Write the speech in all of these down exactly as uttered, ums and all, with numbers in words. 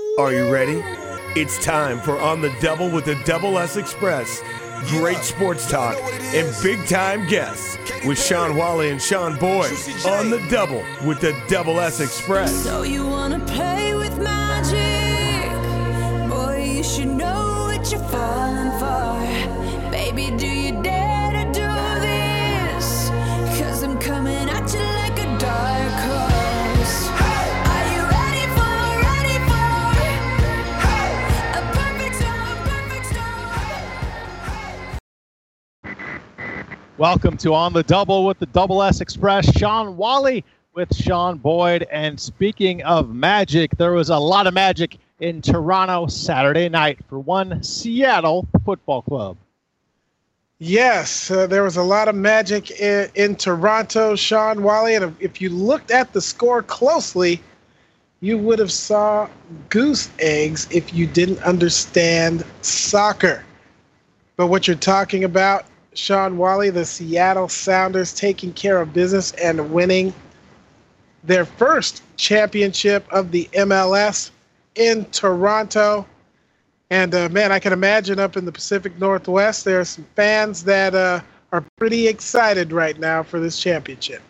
Are you ready? It's time for On the Double with the Double S Express. Great sports talk and big-time guests with Sean Wally and Sean Boyd on the Double with the Double S Express. So you wanna play with magic? Boy, you should know what you're falling for. Baby, do you dare to do this? 'Cause I'm coming at you like a dark horse. Are you ready for, ready for a perfect storm, perfect storm? Welcome to On the Double with the Double S Express. Sean Wally with Sean Boyd. And speaking of magic, there was a lot of magic in Toronto Saturday night for one Seattle Football Club. Yes, uh, there was a lot of magic in, in Toronto, Sean Wally. And if you looked at the score closely, you would have saw goose eggs if you didn't understand soccer. But what you're talking about, Sean Wally, the Seattle Sounders taking care of business and winning their first championship of the M L S in Toronto. And, uh, man, I can imagine up in the Pacific Northwest, there are some fans that uh, are pretty excited right now for this championship.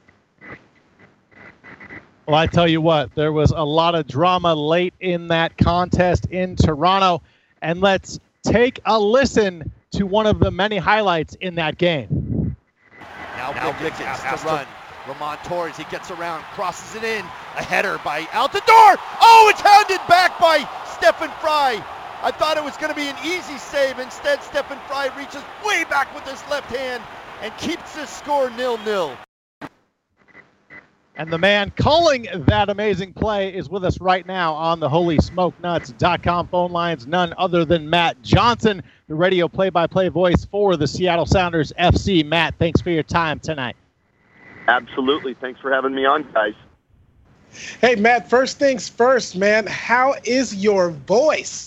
Well, I tell you what, there was a lot of drama late in that contest in Toronto. And let's take a listen to one of the many highlights in that game. Now, now Ricketts has to run. Ramon Torres, he gets around, crosses it in. A header by Altidore. Oh, it's hounded back by Stephen Fry. I thought it was going to be an easy save. Instead, Stephen Fry reaches way back with his left hand and keeps this score nil nil. And the man calling that amazing play is with us right now on the Holy Smoke Nuts dot com phone lines, none other than Matt Johnson, the radio play-by-play voice for the Seattle Sounders F C. Matt, thanks for your time tonight. Absolutely. Thanks for having me on, guys. Hey, Matt, first things first, man. How is your voice?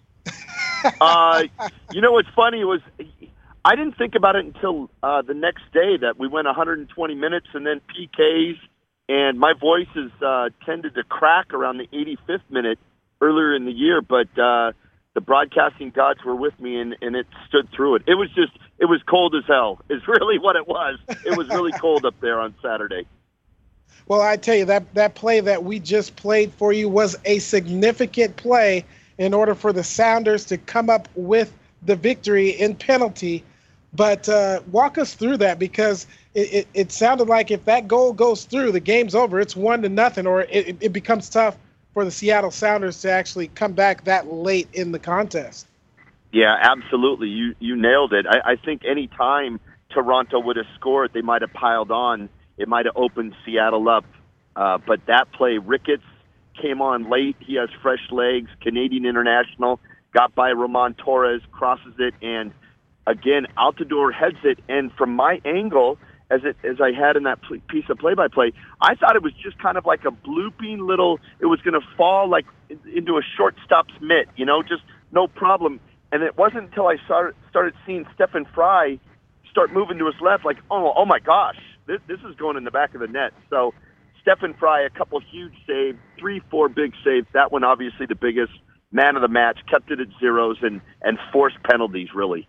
uh, you know what's funny was I didn't think about it until uh, the next day that we went one hundred twenty minutes and then P Ks, and my voice has uh, tended to crack around the eighty-fifth minute earlier in the year, but uh, the broadcasting gods were with me, and, and it stood through it. It was just, it was cold as hell is really what it was. It was really cold up there on Saturday. Well, I tell you, that, that play that we just played for you was a significant play in order for the Sounders to come up with the victory in penalty. But uh, walk us through that, because it, it, it sounded like if that goal goes through, the game's over. It's one to nothing, or it, it becomes tough for the Seattle Sounders to actually come back that late in the contest. Yeah, absolutely. You you nailed it. I, I think any time Toronto would have scored, they might have piled on. It might have opened Seattle up. Uh, but that play, Ricketts came on late. He has fresh legs, Canadian international, got by Ramon Torres, crosses it, and again, Altidore heads it. And from my angle, as it as I had in that pl- piece of play-by-play, I thought it was just kind of like a blooping little, it was going to fall like in, into a shortstop's mitt, you know, just no problem. And it wasn't until I started, started seeing Stephen Fry start moving to his left, like, oh, oh my gosh, this, this is going in the back of the net. So Stephen Fry, a couple huge saves, three, four big saves. That one, obviously, the biggest. Man of the match, kept it at zeros and, and forced penalties, really.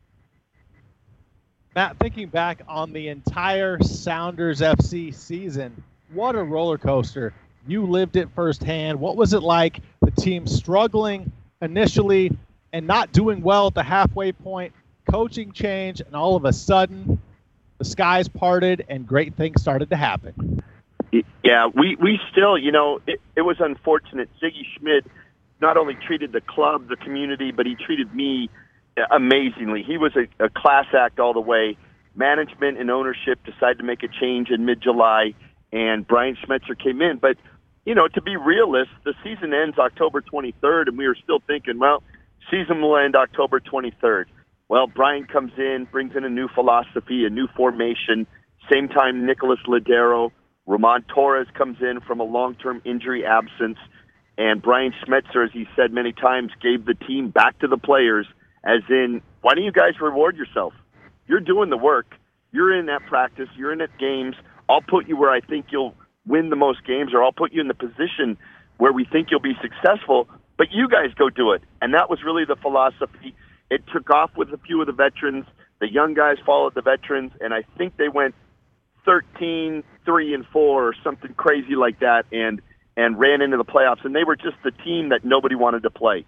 Matt, thinking back on the entire Sounders F C season, what a roller coaster. You lived it firsthand. What was it like, the team struggling initially and not doing well at the halfway point, coaching change, and all of a sudden the skies parted and great things started to happen? Yeah, we, we still, you know, it, it was unfortunate. Ziggy Schmidt not only treated the club, the community, but he treated me amazingly. He was a, a class act all the way. Management and ownership decided to make a change in mid-July, and Brian Schmetzer came in. But, you know, to be realist, the season ends October twenty-third, and we were still thinking, well, season will end October twenty-third. Well, Brian comes in, brings in a new philosophy, a new formation. Same time, Nicholas Ladero, Ramon Torres comes in from a long-term injury absence. And Brian Schmetzer, as he said many times, gave the team back to the players, as in, why don't you guys reward yourself? You're doing the work. You're in that practice. You're in at games. I'll put you where I think you'll win the most games, or I'll put you in the position where we think you'll be successful. but you guys go do it. And that was really the philosophy. It took off with a few of the veterans. The young guys followed the veterans, and I think they went thirteen, three, and four or something crazy like that, and and ran into the playoffs. And they were just the team that nobody wanted to play.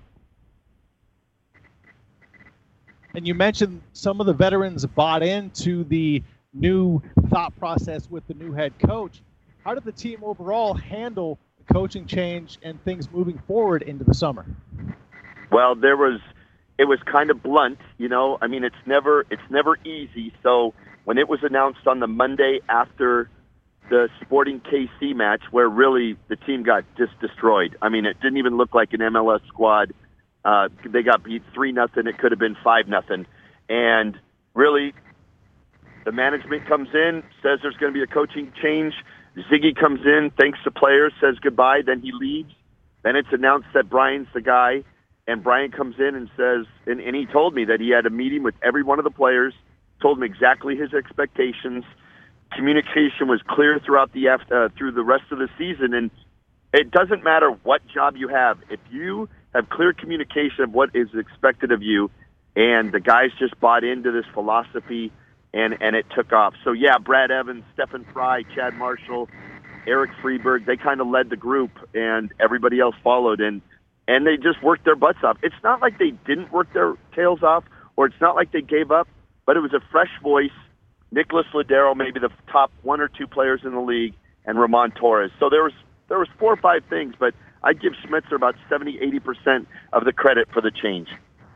And you mentioned some of the veterans bought into the new thought process with the new head coach. How did the team overall handle the coaching change and things moving forward into the summer? Well, there was, it was kind of blunt, you know. I mean, it's never, it's never easy. So when it was announced on the Monday after the Sporting K C match, where really the team got just destroyed. I mean, it didn't even look like an M L S squad. Uh, they got beat three nothing. It could have been five nothing, and really, the management comes in, says there's going to be a coaching change. Ziggy comes in, thanks the players, says goodbye, then he leaves. Then it's announced that Brian's the guy, and Brian comes in and says, and, and he told me that he had a meeting with every one of the players, told him exactly his expectations. Communication was clear throughout the uh, through the rest of the season, and it doesn't matter what job you have. If you have clear communication of what is expected of you, and the guys just bought into this philosophy, and, and it took off. So, yeah, Brad Evans, Stephen Fry, Chad Marshall, Eric Freeberg, they kind of led the group, and everybody else followed, and, and they just worked their butts off. It's not like they didn't work their tails off, or it's not like they gave up, but it was a fresh voice. Nicholas Ladero, maybe the top one or two players in the league, and Ramon Torres. So there was there was four or five things, but I'd give Schmitzer about seventy, eighty percent of the credit for the change.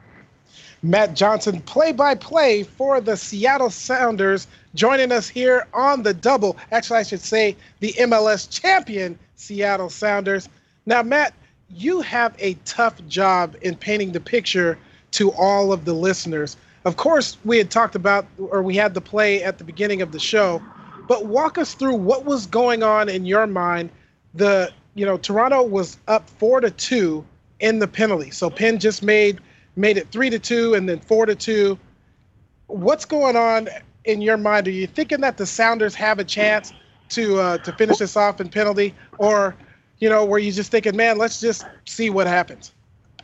Matt Johnson, play-by-play for the Seattle Sounders, joining us here on the double. Actually, I should say the M L S champion Seattle Sounders. Now, Matt, you have a tough job in painting the picture to all of the listeners. Of course, we had talked about, or we had the play at the beginning of the show, but walk us through what was going on in your mind. The, you know, Toronto was up four to two in the penalty. So Penn just made made it three to two and then four to two. What's going on in your mind? Are you thinking that the Sounders have a chance to uh, to finish this off in penalty, or, you know, were you just thinking, man, let's just see what happens?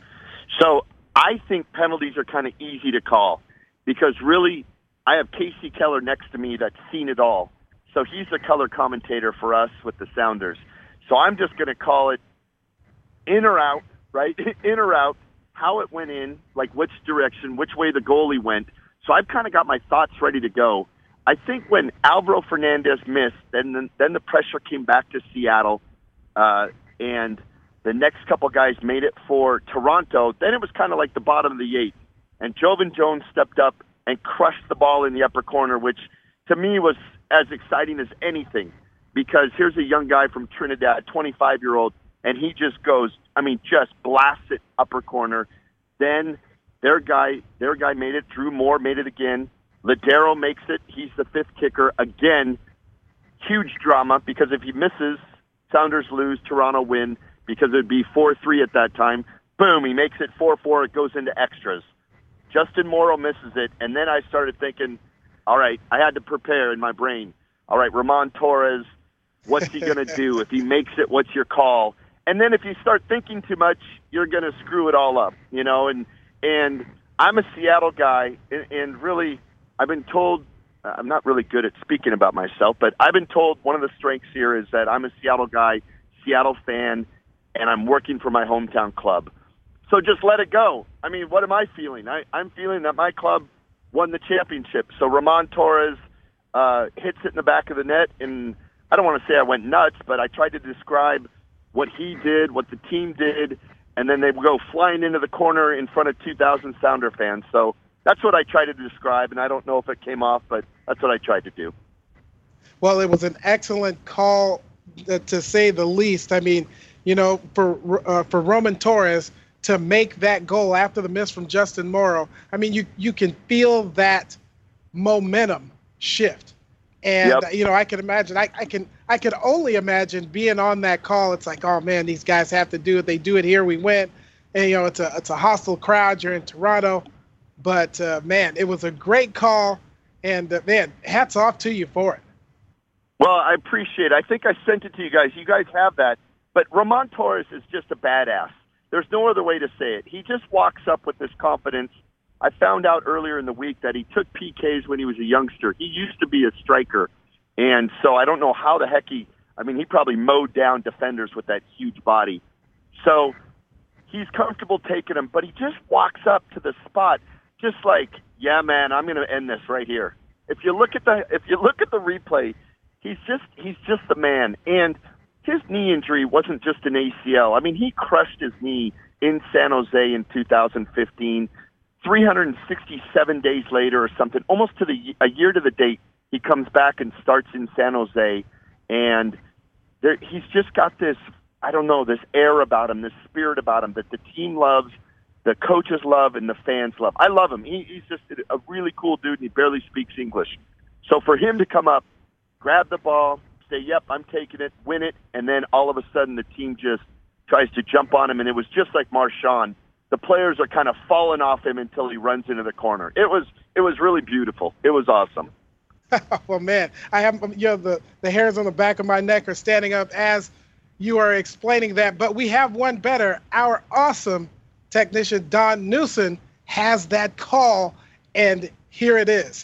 So I think penalties are kind of easy to call, because really I have Casey Keller next to me that's seen it all. So he's the color commentator for us with the Sounders. So I'm just going to call it in or out, right? In or out, how it went in, like which direction, which way the goalie went. So I've kind of got my thoughts ready to go. I think when Alvaro Fernandez missed, then the, then the pressure came back to Seattle, uh, and the next couple guys made it for Toronto. Then it was kind of like the bottom of the eighth, and Jovan Jones stepped up and crushed the ball in the upper corner, which to me was as exciting as anything, because here's a young guy from Trinidad, twenty-five-year-old, and he just goes, I mean, just blasts it upper corner. Then their guy, their guy made it. Drew Moore made it again. Ladero makes it. He's the fifth kicker. Again, huge drama, because if he misses, Sounders lose, Toronto win, because it would be four three at that time. Boom, he makes it four four. It goes into extras. Justin Morrow misses it, and then I started thinking, all right, I had to prepare in my brain. All right, Ramon Torres, what's he going to do? If he makes it, what's your call? And then if you start thinking too much, you're going to screw it all up, you know. And and I'm a Seattle guy, and, and really, I've been told, I'm not really good at speaking about myself, but I've been told one of the strengths here is that I'm a Seattle guy, Seattle fan, and I'm working for my hometown club. So just let it go. I mean, what am I feeling? I, I'm feeling that my club won the championship. So Ramon Torres uh, hits it in the back of the net, and I don't want to say I went nuts, but I tried to describe what he did, what the team did, and then they would go flying into the corner in front of two thousand Sounder fans. So that's what I tried to describe, and I don't know if it came off, but that's what I tried to do. Well, it was an excellent call, uh, to say the least. I mean, you know, for uh, for Roman Torres to make that goal after the miss from Justin Morrow, I mean, you you can feel that momentum shift. And, yep. uh, you know, I can imagine, I, I can I can only imagine being on that call. It's like, oh, man, these guys have to do it. They do it here, we win. And, you know, it's a, it's a hostile crowd. You're in Toronto. But, uh, man, it was a great call. And, uh, man, hats off to you for it. Well, I appreciate it. I think I sent it to you guys. You guys have that. But Ramon Torres is just a badass. There's no other way to say it. He just walks up with this confidence. I found out earlier in the week that he took P Ks when he was a youngster. He used to be a striker, and so I don't know how the heck he – I mean, he probably mowed down defenders with that huge body. So he's comfortable taking them, but he just walks up to the spot just like, yeah, man, I'm going to end this right here. If you look at the if you look at the replay, he's just he's just the man. And his knee injury wasn't just an A C L. I mean, he crushed his knee in San Jose in two thousand fifteen. three hundred sixty-seven days later or something, almost to the a year to the date, he comes back and starts in San Jose. And there, he's just got this, I don't know, this air about him, this spirit about him that the team loves, the coaches love, and the fans love. I love him. He, he's just a really cool dude, and he barely speaks English. So for him to come up, grab the ball, say, yep, I'm taking it, win it, and then all of a sudden the team just tries to jump on him, and it was just like Marchand. The players are kind of falling off him until he runs into the corner. It was it was really beautiful. It was awesome. Well, man, I have you know the the hairs on the back of my neck are standing up as you are explaining that. But we have one better. Our awesome technician Don Newsom has that call, and here it is.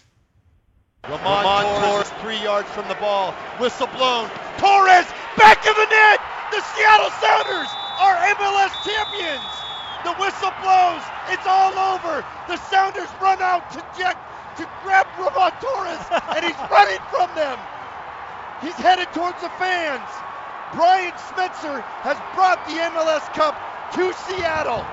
Lamont Torres, three yards from the ball. Whistle blown. Torres, back of the net. The Seattle Sounders are M L S champions. The whistle blows. It's all over. The Sounders run out to Jack to grab Lamont Torres, and he's running from them. He's headed towards the fans. Brian Schmetzer has brought the M L S Cup to Seattle.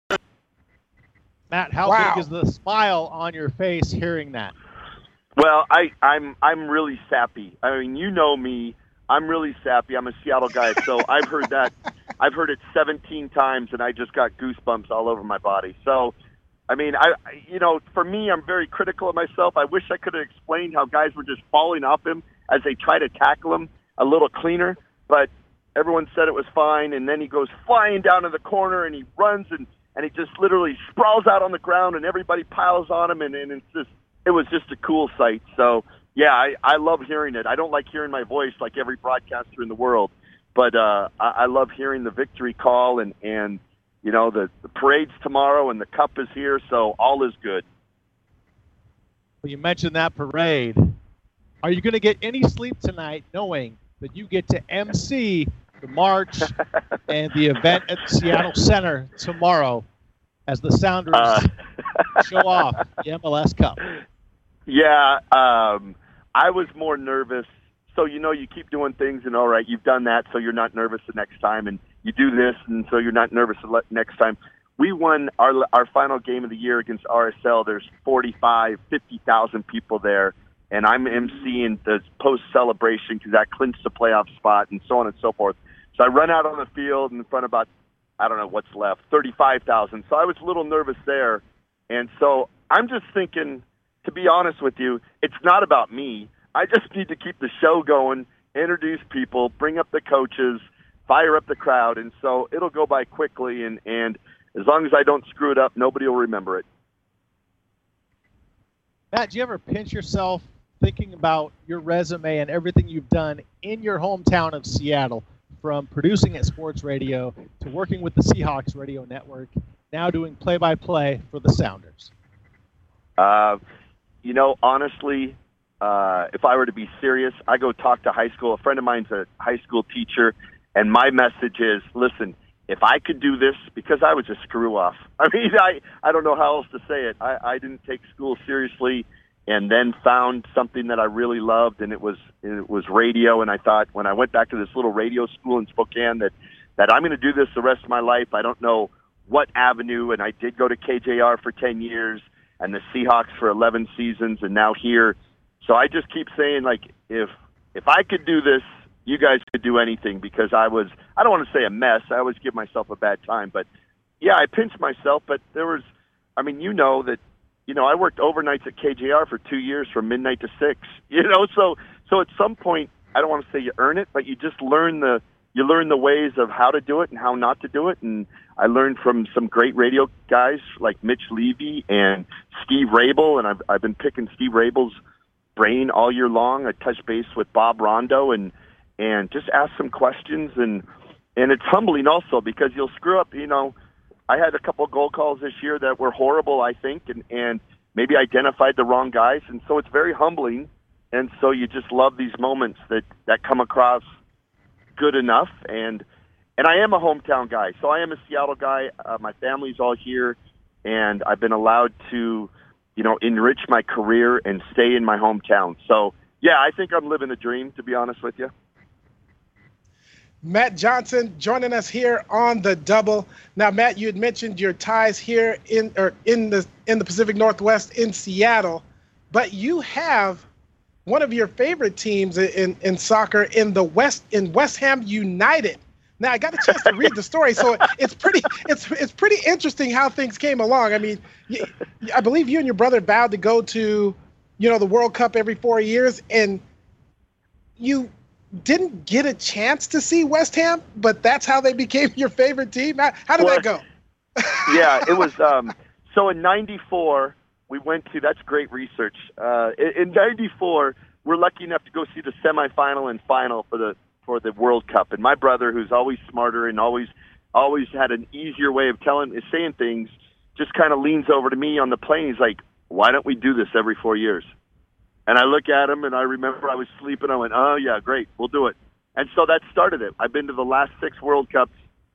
Matt, how Wow. big is the smile on your face hearing that? Well, I, I'm I'm really sappy. I mean, you know me. I'm really sappy. I'm a Seattle guy, so I've heard that. I've heard it seventeen times, and I just got goosebumps all over my body. So, I mean, I you know, for me, I'm very critical of myself. I wish I could have explained how guys were just falling off him as they try to tackle him a little cleaner, but everyone said it was fine, and then he goes flying down to the corner, and he runs, and, and he just literally sprawls out on the ground, and everybody piles on him, and, and it's just it was just a cool sight. So, yeah, I, I love hearing it. I don't like hearing my voice like every broadcaster in the world, but uh, I, I love hearing the victory call, and, and you know, the, the parade's tomorrow, and the cup is here, so all is good. Well, you mentioned that parade. Are you going to get any sleep tonight knowing that you get to M C the march and the event at Seattle Center tomorrow as the Sounders Uh, show off the M L S Cup? Yeah, um, I was more nervous. So, you know, you keep doing things, and all right, you've done that, so you're not nervous the next time, and you do this, and so you're not nervous the le- next time. We won our our final game of the year against R S L. There's forty-five, fifty thousand people there, and I'm emceeing the post-celebration because that clinched the playoff spot and so on and so forth. So I run out on the field in front of about, I don't know what's left, thirty-five thousand. So I was a little nervous there, and so I'm just thinking, to be honest with you, it's not about me. I just need to keep the show going, introduce people, bring up the coaches, fire up the crowd, and so it'll go by quickly, and, and as long as I don't screw it up, nobody will remember it. Matt, do you ever pinch yourself thinking about your resume and everything you've done in your hometown of Seattle, from producing at Sports Radio to working with the Seahawks radio network, now doing play-by-play for the Sounders? Uh, you know, honestly, uh, if I were to be serious, I go talk to high school. A friend of mine's a high school teacher, and my message is, listen, if I could do this, because I was a screw-off. I mean, I, I don't know how else to say it. I, I didn't take school seriously, and then found something that I really loved, and it was it was radio. And I thought, when I went back to this little radio school in Spokane, that, that I'm going to do this the rest of my life. I don't know what avenue, and I did go to K J R for ten years, and the Seahawks for eleven seasons, and now here. So I just keep saying, like, if if I could do this, you guys could do anything, because I was, I don't want to say a mess. I always give myself a bad time. But, yeah, I pinched myself. But there was, I mean, you know that, you know, I worked overnights at K J R for two years from midnight to six. You know, so so at some point, I don't want to say you earn it, but you just learn the, you learn the ways of how to do it and how not to do it. And I learned from some great radio guys like Mitch Levy and Steve Rabel, and I've, I've been picking Steve Rabel's brain all year long. I touched base with Bob Rondo and and just asked some questions. And and it's humbling also because you'll screw up. You know, I had a couple of goal calls this year that were horrible, I think, and, and maybe identified the wrong guys. And so it's very humbling. And so you just love these moments that, that come across good enough. And and I am a hometown guy. So I am a Seattle guy. Uh, my family's all here, and I've been allowed to, you know, enrich my career and stay in my hometown. So, yeah, I think I'm living the dream, to be honest with you. Matt Johnson joining us here on the Double. Now, Matt, you had mentioned your ties here in or in the in the Pacific Northwest in Seattle, but you have one of your favorite teams in, in soccer in the West in West Ham United. Now, I got a chance to read the story, so it's pretty it's it's pretty interesting how things came along. I mean, I believe you and your brother vowed to go to, you know, the World Cup every four years, and you didn't get a chance to see West Ham, but that's how they became your favorite team. How, how did well, that go? Yeah, it was. Um, so in ninety-four, we went to. That's great research. Uh, in, in ninety-four, we're lucky enough to go see the semifinal and final for the for the World Cup. And my brother, who's always smarter and always always had an easier way of telling, saying things, just kind of leans over to me on the plane. He's like, "Why don't we do this every four years?" And I look at him, and I remember I was sleeping. I went, "Oh, yeah, great, we'll do it." And so that started it. I've been to the last six World Cups.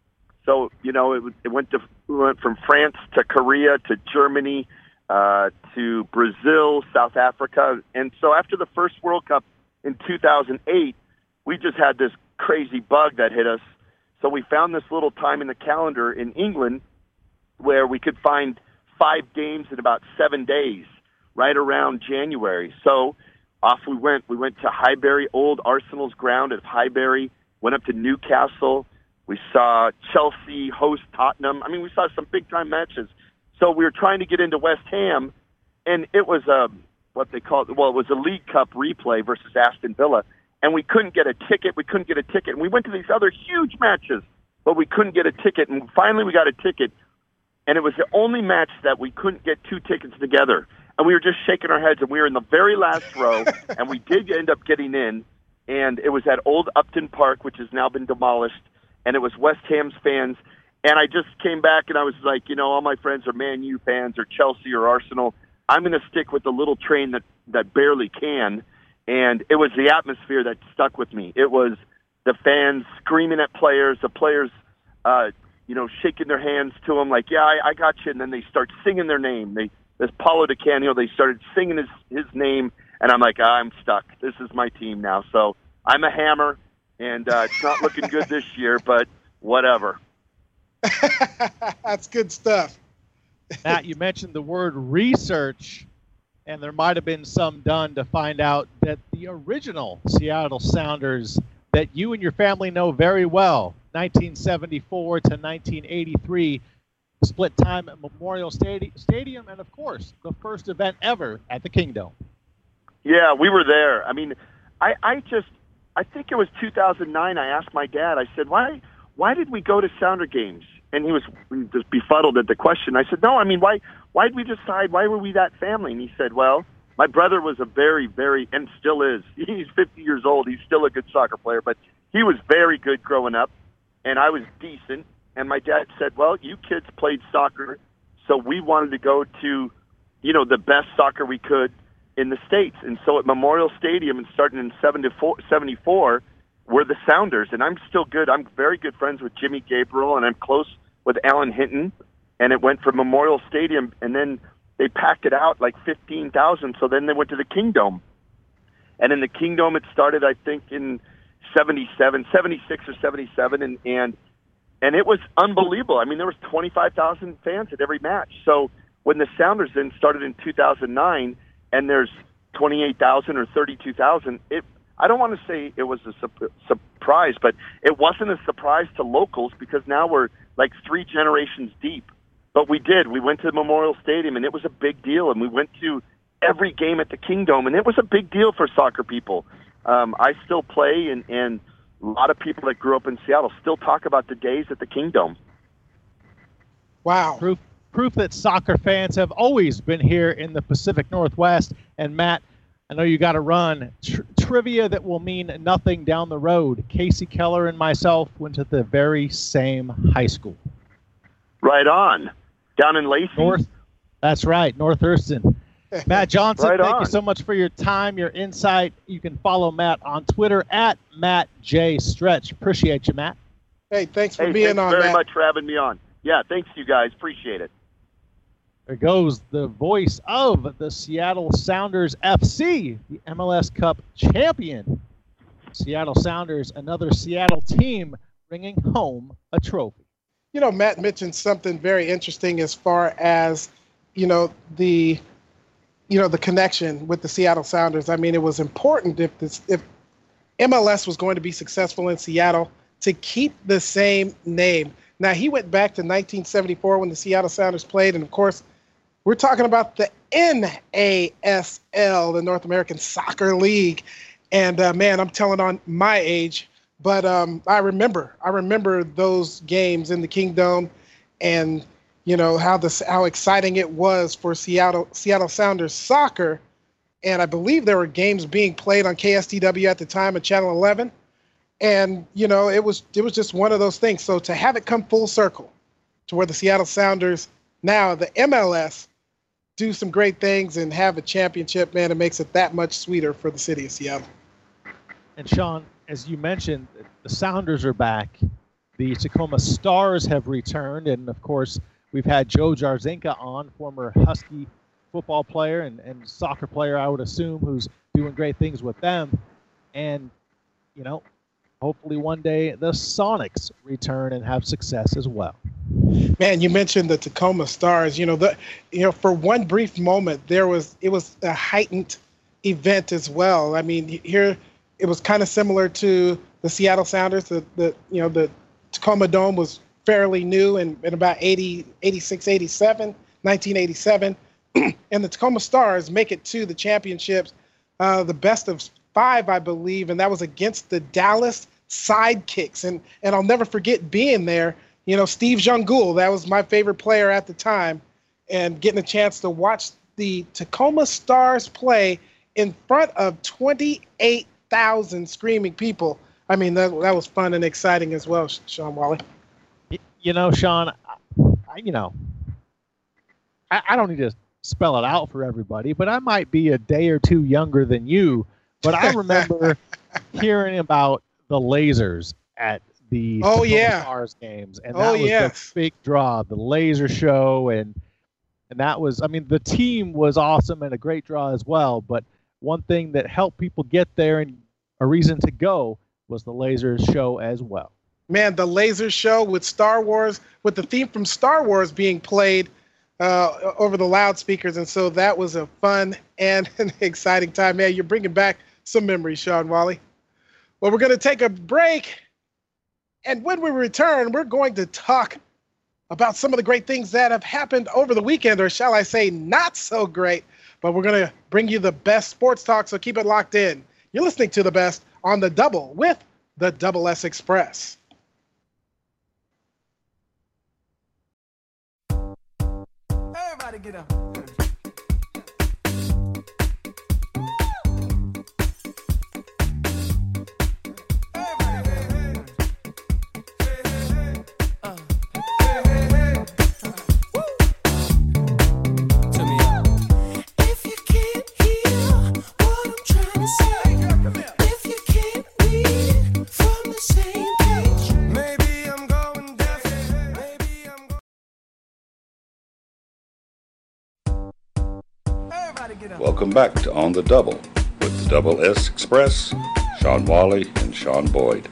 So, you know, it, it went to we went from France to Korea to Germany uh, to Brazil, South Africa. And so after the first World Cup in two thousand eight, we just had this crazy bug that hit us. So we found this little time in the calendar in England where we could find five games in about seven days. Right around January. So off we went. We went to Highbury, old Arsenal's ground at Highbury, went up to Newcastle. We saw Chelsea host Tottenham. I mean, we saw some big-time matches. So we were trying to get into West Ham, and it was a, what they call it, well, it was a League Cup replay versus Aston Villa, and we couldn't get a ticket. We couldn't get a ticket. And we went to these other huge matches, but we couldn't get a ticket. And finally we got a ticket, and it was the only match that we couldn't get two tickets together. And we were just shaking our heads, and we were in the very last row, and we did end up getting in, and it was at Old Upton Park, which has now been demolished, and it was West Ham's fans. And I just came back, and I was like, you know, all my friends are Man U fans or Chelsea or Arsenal. I'm going to stick with the little train that, that barely can, and it was the atmosphere that stuck with me. It was the fans screaming at players, the players, uh, you know, shaking their hands to them like, yeah, I, I got you, and then they start singing their name. They This Paulo Di Canio, they started singing his, his name, and I'm like, I'm stuck. This is my team now. So I'm a Hammer, and uh, it's not looking good this year, but whatever. That's good stuff. Matt, you mentioned the word research, and there might have been some done to find out that the original Seattle Sounders that you and your family know very well, nineteen seventy-four to nineteen eighty-three, split time at Memorial Stadi- Stadium, and, of course, the first event ever at the Kingdome. Yeah, we were there. I mean, I, I just, I think it was two thousand nine, I asked my dad, I said, why why did we go to Sounder games? And he was just befuddled at the question. I said, no, I mean, why why did we decide, why were we that family? And he said, well, my brother was a very, very, and still is, he's fifty years old, he's still a good soccer player, but he was very good growing up, and I was decent. And my dad said, well, you kids played soccer, so we wanted to go to, you know, the best soccer we could in the States. And so at Memorial Stadium, and starting in seventy-four, we're the Sounders. And I'm still good. I'm very good friends with Jimmy Gabriel, and I'm close with Alan Hinton. And it went from Memorial Stadium, and then they packed it out like fifteen thousand. So then they went to the Kingdome. And in the Kingdome, it started, I think, in seventy-seven, seventy-six or seventy-seven, and, and And it was unbelievable. I mean, there was twenty-five thousand fans at every match. So when the Sounders then started in two thousand nine, and there's twenty-eight thousand or thirty-two thousand, it I don't want to say it was a su- surprise, but it wasn't a surprise to locals because now we're like three generations deep. But we did. We went to Memorial Stadium, and it was a big deal. And we went to every game at the Kingdome, and it was a big deal for soccer people. Um, I still play, and, and a lot of people that grew up in Seattle still talk about the days at the Kingdome. Wow. Proof, proof that soccer fans have always been here in the Pacific Northwest. And, Matt, I know you got to run. Tr- trivia that will mean nothing down the road. Casey Keller and myself went to the very same high school. Right on. Down in Lacey? North. That's right, North Thurston. Matt Johnson, Right thank on. you so much for your time, your insight. You can follow Matt on Twitter at Matt J Stretch. Appreciate you, Matt. Hey, thanks for Hey, being thanks on very that. much for having me on. Yeah, thanks you guys. Appreciate it. There goes the voice of the Seattle Sounders F C, the M L S Cup champion. Seattle Sounders, another Seattle team bringing home a trophy. You know, Matt mentioned something very interesting as far as, you know, the, you know, the connection with the Seattle Sounders. I mean, it was important if this, if M L S was going to be successful in Seattle to keep the same name. Now, he went back to nineteen seventy-four when the Seattle Sounders played, and of course, we're talking about the N A S L, the North American Soccer League. And uh, man, I'm telling on my age, but um, I remember, I remember those games in the Kingdome, and you know how this, how exciting it was for Seattle Seattle Sounders soccer. And I believe there were games being played on K S T W at the time at Channel eleven. And you know, it was it was just one of those things. So to have it come full circle to where the Seattle Sounders, now the M L S, do some great things and have a championship, man, it makes it that much sweeter for the city of Seattle. And Sean, as you mentioned, the Sounders are back. The Tacoma Stars have returned. And of course, we've had Joe Jarzinka on, former Husky football player and, and soccer player, I would assume, who's doing great things with them. And, you know, hopefully one day the Sonics return and have success as well. Man, you mentioned the Tacoma Stars. You know, the you know, for one brief moment, there was it was a heightened event as well. I mean, here it was kind of similar to the Seattle Sounders. The, the you know the Tacoma Dome was fairly new in, in about eighty, eighty-six, eighty-seven, nineteen eighty-seven, and the Tacoma Stars make it to the championships, uh, the best of five, I believe, and that was against the Dallas Sidekicks. And and I'll never forget being there. You know, Steve Jungul, that was my favorite player at the time, and getting a chance to watch the Tacoma Stars play in front of twenty-eight thousand screaming people. I mean, that that was fun and exciting as well, Sean Wally. You know, Sean, I, you know, I, I don't need to spell it out for everybody, but I might be a day or two younger than you, but I remember hearing about the lasers at the oh Tacoma yeah Stars games, and oh, that was yes. the big draw, the laser show, and and that was, I mean, the team was awesome and a great draw as well, but one thing that helped people get there and a reason to go was the laser show as well. Man, the laser show with Star Wars, with the theme from Star Wars being played uh, over the loudspeakers, and so that was a fun and an exciting time. Man, you're bringing back some memories, Sean Wally. Well, we're going to take a break. And when we return, we're going to talk about some of the great things that have happened over the weekend, or shall I say not so great. But we're going to bring you the best sports talk, so keep it locked in. You're listening to The Best on the Double with the Double S Express. Everybody get up. Welcome back to On the Double with the Double S Express, Sean Wally and Sean Boyd.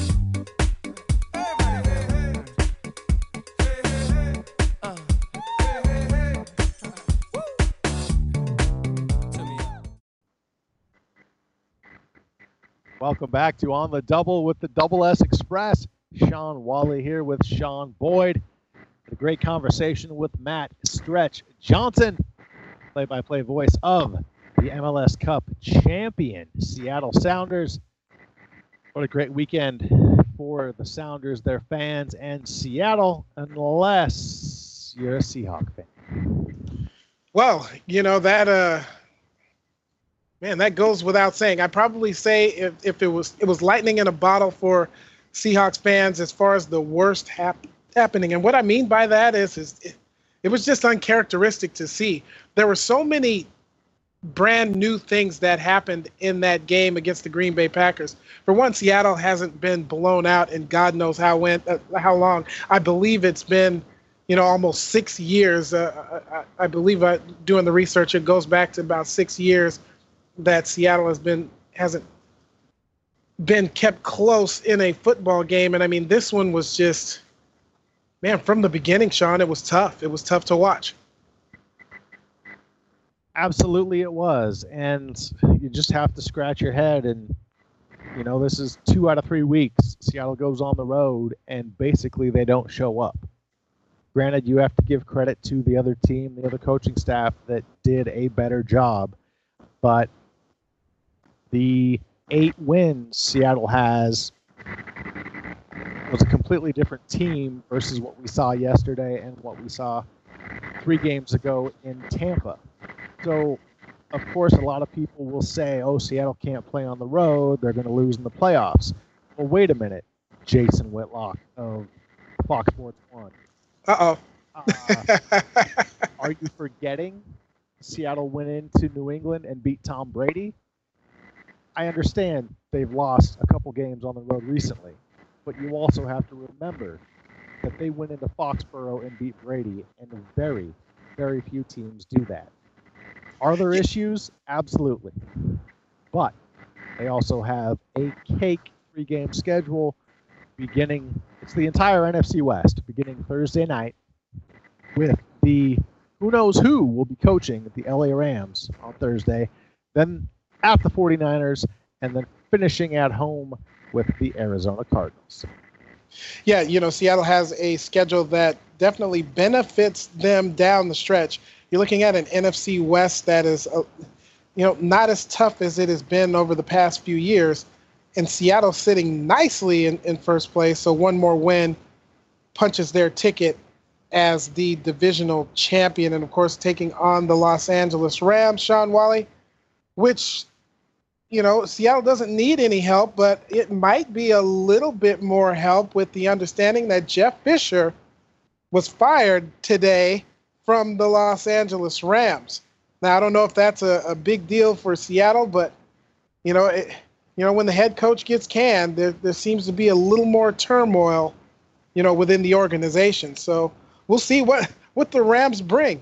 Welcome back to On the Double with the Double S Express. Sean Wally here with Sean Boyd. A great conversation with Matt Stretch Johnson, play-by-play voice of the M L S Cup champion Seattle Sounders. What a great weekend for the Sounders, their fans, and Seattle, unless you're a Seahawk fan. Well, you know, that uh, Man, that goes without saying. I'd probably say if, if it was it was lightning in a bottle for Seahawks fans as far as the worst hap- happening. And what I mean by that is, is it, it was just uncharacteristic to see. There were so many brand new things that happened in that game against the Green Bay Packers. For one, Seattle hasn't been blown out in God knows how when, uh, how long. I believe it's been, you know, almost six years. Uh, I, I believe uh, doing the research, it goes back to about six years that Seattle has been hasn't been kept close in a football game. And I mean, this one was just, man, from the beginning, Sean, it was tough. It was tough to watch. Absolutely it was. And you just have to scratch your head. And, you know, this is two out of three weeks. Seattle goes on the road, and basically they don't show up. Granted, you have to give credit to the other team, the other coaching staff that did a better job. But the eight wins Seattle has was a completely different team versus what we saw yesterday and what we saw three games ago in Tampa. So, of course, a lot of people will say, oh, Seattle can't play on the road. They're going to lose in the playoffs. Well, wait a minute, Jason Whitlock of Fox Sports one. Uh-oh. Uh, are you forgetting Seattle went into New England and beat Tom Brady? I understand they've lost a couple games on the road recently, but you also have to remember that they went into Foxborough and beat Brady, and very, very few teams do that. Are there issues? Absolutely. But they also have a cake three-game schedule beginning, it's the entire N F C West, beginning Thursday night with the who knows who will be coaching the L A Rams on Thursday, then at the 49ers, and then finishing at home with the Arizona Cardinals. Yeah, you know, Seattle has a schedule that definitely benefits them down the stretch. You're looking at an N F C West that is, uh, you know, not as tough as it has been over the past few years. And Seattle sitting nicely in, in first place, so one more win punches their ticket as the divisional champion. And, of course, taking on the Los Angeles Rams, Sean Wally, which, you know, Seattle doesn't need any help, but it might be a little bit more help with the understanding that Jeff Fisher was fired today from the Los Angeles Rams. Now, I don't know if that's a, a big deal for Seattle, but, you know, it, you know, when the head coach gets canned, there, there seems to be a little more turmoil, you know, within the organization. So we'll see what, what the Rams bring.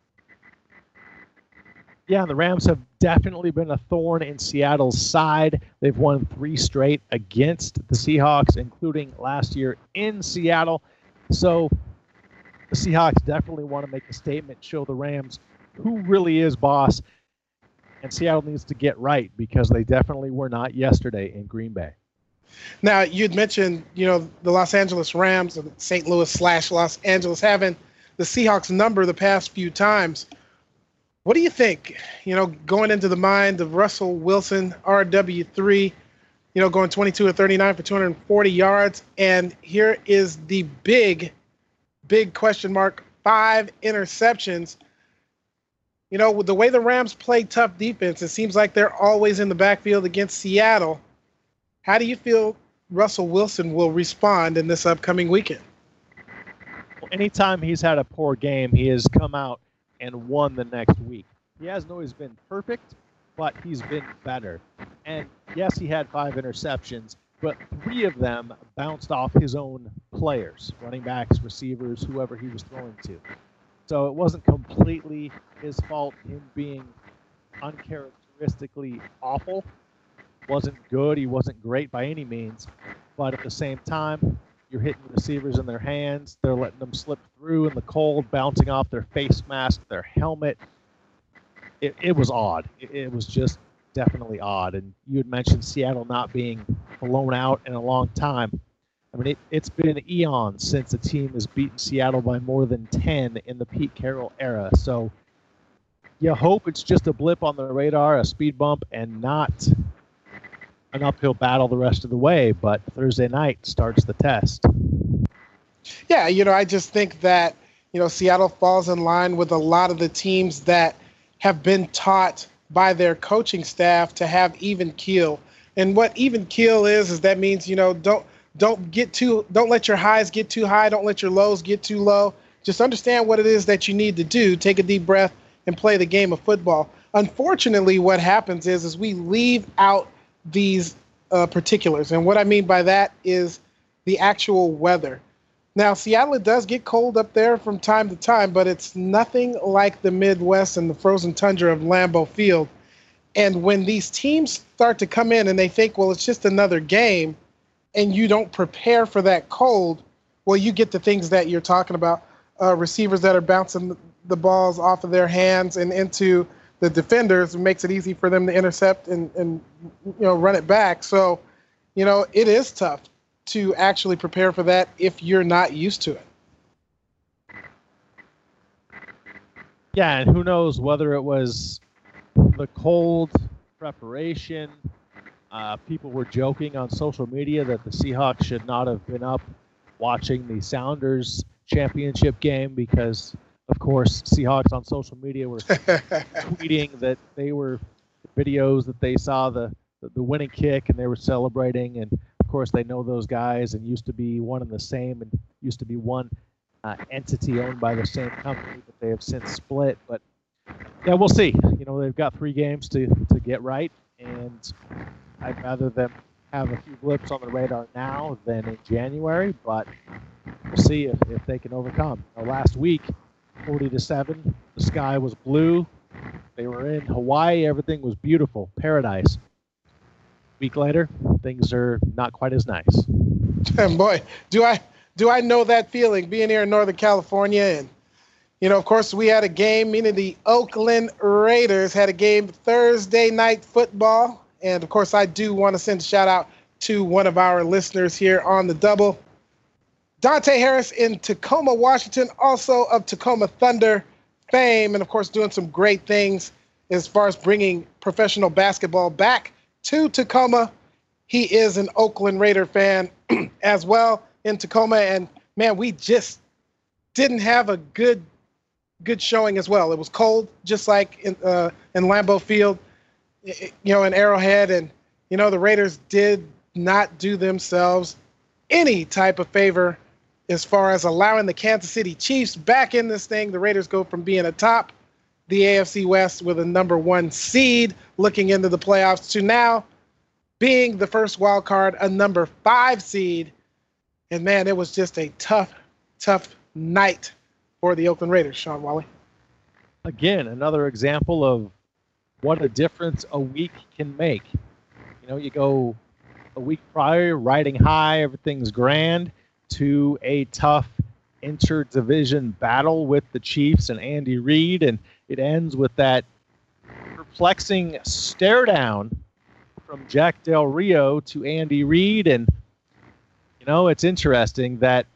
Yeah, the Rams have definitely been a thorn in Seattle's side. They've won three straight against the Seahawks, including last year in Seattle. So the Seahawks definitely want to make a statement, show the Rams who really is boss. And Seattle needs to get right because they definitely were not yesterday in Green Bay. Now, you'd mentioned, you know, the Los Angeles Rams, Saint Louis slash Los Angeles, having the Seahawks number the past few times. What do you think, you know, going into the mind of Russell Wilson, R W three, you know, going twenty-two or thirty-nine for two hundred forty yards. And here is the big, big question mark, five interceptions. You know, with the way the Rams play tough defense, it seems like they're always in the backfield against Seattle. How do you feel Russell Wilson will respond in this upcoming weekend? Well, anytime he's had a poor game, he has come out and won the next week. He hasn't always been perfect, but he's been better. And yes, he had five interceptions, but three of them bounced off his own players, running backs, receivers, whoever he was throwing to. So it wasn't completely his fault, him being uncharacteristically awful. Wasn't good, he wasn't great by any means, but at the same time, you're hitting receivers in their hands. They're letting them slip through in the cold, bouncing off their face mask, their helmet. It, it was odd. It, it was just definitely odd. And you had mentioned Seattle not being blown out in a long time. I mean, it, it's been eons since a team has beaten Seattle by more than ten in the Pete Carroll era. So you hope it's just a blip on the radar, a speed bump, and not an uphill battle the rest of the way, but Thursday night starts the test. Yeah, you know, I just think that, you know, Seattle falls in line with a lot of the teams that have been taught by their coaching staff to have even keel. And what even keel is, is that means, you know, don't don't get too, don't let your highs get too high. Don't let your lows get too low. Just understand what it is that you need to do. Take a deep breath and play the game of football. Unfortunately, what happens is, is we leave out these uh, particulars. And what I mean by that is the actual weather. Now, Seattle, it does get cold up there from time to time, but it's nothing like the Midwest and the frozen tundra of Lambeau Field. And when these teams start to come in and they think, well, it's just another game, and you don't prepare for that cold, well, you get the things that you're talking about, uh, receivers that are bouncing the balls off of their hands and into the defenders. It makes it easy for them to intercept and, and you know, run it back. So, you know, it is tough to actually prepare for that if you're not used to it. Yeah, and who knows whether it was the cold preparation. Uh, people were joking on social media that the Seahawks should not have been up watching the Sounders championship game because, of course, Seahawks on social media were tweeting that they were videos that they saw the, the winning kick and they were celebrating. And, of course, they know those guys and used to be one and the same and used to be one uh, entity owned by the same company, but they have since split. But yeah, we'll see. You know, they've got three games to, to get right, and I'd rather them have a few blips on the radar now than in January, but we'll see if, if they can overcome. You know, last week, forty to seven, the sky was blue. They were in Hawaii. Everything was beautiful, paradise. A week later, things are not quite as nice. Boy, do I do I know that feeling, being here in Northern California. And, you know, of course, we had a game, meaning the Oakland Raiders had a game Thursday night football. And, of course, I do want to send a shout-out to one of our listeners here on the double. Dante Harris in Tacoma, Washington, also of Tacoma Thunder fame, and, of course, doing some great things as far as bringing professional basketball back to Tacoma. He is an Oakland Raider fan as well in Tacoma. And, man, we just didn't have a good good showing as well. It was cold, just like in, uh, in Lambeau Field, you know, in Arrowhead. And, you know, the Raiders did not do themselves any type of favor as far as allowing the Kansas City Chiefs back in this thing. The Raiders go from being atop the A F C West with a number one seed looking into the playoffs to now being the first wild card, a number five seed. And, man, it was just a tough, tough night for the Oakland Raiders, Sean Wally. Again, another example of what a difference a week can make. You know, you go a week prior, riding high, everything's grand, to a tough inter-division battle with the Chiefs and Andy Reid, and it ends with that perplexing stare down from Jack Del Rio to Andy Reid. And, you know, it's interesting that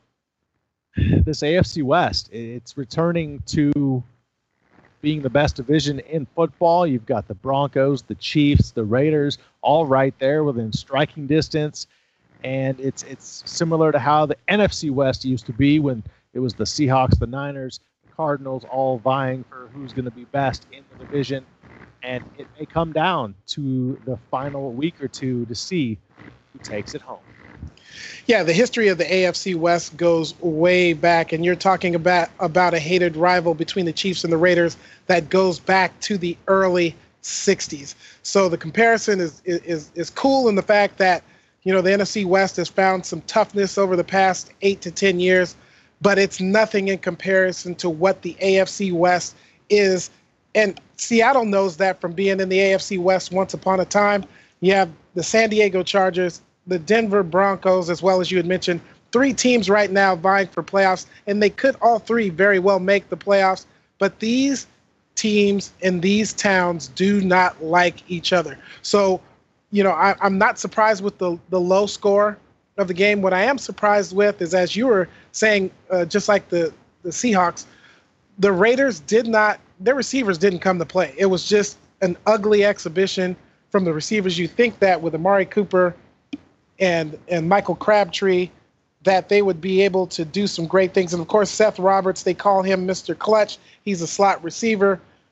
this A F C West, it's returning to being the best division in football. You've got the Broncos, the Chiefs, the Raiders, all right there within striking distance. And it's it's similar to how the N F C West used to be when it was the Seahawks, the Niners, the Cardinals all vying for who's going to be best in the division. And it may come down to the final week or two to see who takes it home. Yeah, the history of the A F C West goes way back, and you're talking about, about a hated rival between the Chiefs and the Raiders that goes back to the early sixties. So the comparison is is is cool in the fact that, you know, the N F C West has found some toughness over the past eight to ten years, but it's nothing in comparison to what the A F C West is. And Seattle knows that from being in the A F C West once upon a time. You have the San Diego Chargers, the Denver Broncos, as well as you had mentioned, three teams right now vying for playoffs, and they could all three very well make the playoffs. But these teams in these towns do not like each other. So, you know, I, I'm not surprised with the, the low score of the game. What I am surprised with is, as you were saying, uh, just like the, the Seahawks, the Raiders did not, their receivers didn't come to play. It was just an ugly exhibition from the receivers. You think that with Amari Cooper and and Michael Crabtree, that they would be able to do some great things. And, of course, Seth Roberts, they call him Mister Clutch. He's a slot receiver.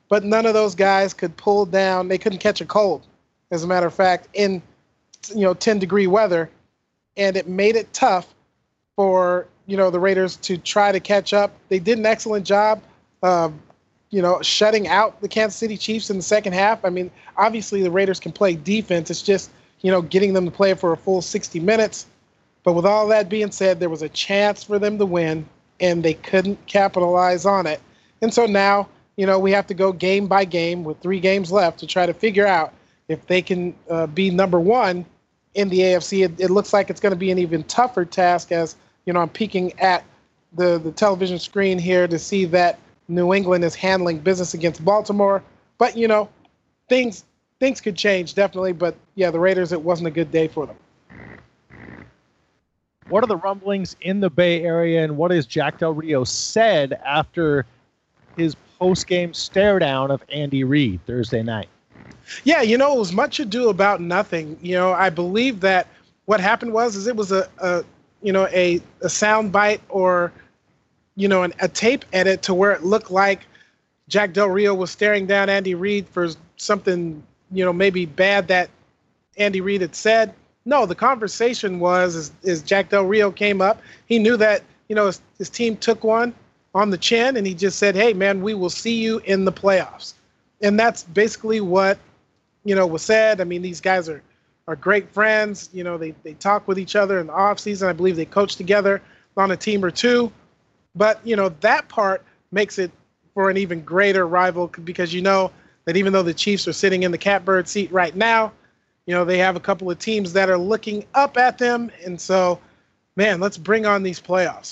but none of those guys could pull down. They couldn't catch a cold, as a matter of fact, in you know ten degree weather, and it made it tough for you know the Raiders to try to catch up. They did an excellent job, uh, you know, shutting out the Kansas City Chiefs in the second half. I mean, obviously the Raiders can play defense. It's just you know getting them to play for a full sixty minutes. But with all that being said, there was a chance for them to win, and they couldn't capitalize on it. And so now, you know, we have to go game by game with three games left to try to figure out if they can uh, be number one in the A F C. It, it looks like it's going to be an even tougher task as, you know, I'm peeking at the, the television screen here to see that New England is handling business against Baltimore. But, you know, things things could change, definitely. But, yeah, the Raiders, it wasn't a good day for them. What are the rumblings in the Bay Area, and what has Jack Del Rio said after his post-game stare-down of Andy Reid Thursday night? Yeah, you know, it was much ado about nothing. You know, I believe that what happened was is it was a, a you know, a, a sound bite or, you know, an, a tape edit to where it looked like Jack Del Rio was staring down Andy Reid for something, you know, maybe bad that Andy Reid had said. No, the conversation was is, is Jack Del Rio came up. He knew that, you know, his, his team took one on the chin, and he just said, hey, man, we will see you in the playoffs. And that's basically what, you know, was said. I mean, these guys are, are great friends. You know, they, they talk with each other in the offseason. I believe they coach together on a team or two. But, you know, that part makes it for an even greater rival because you know that even though the Chiefs are sitting in the catbird seat right now, you know, they have a couple of teams that are looking up at them. And so, man, let's bring on these playoffs.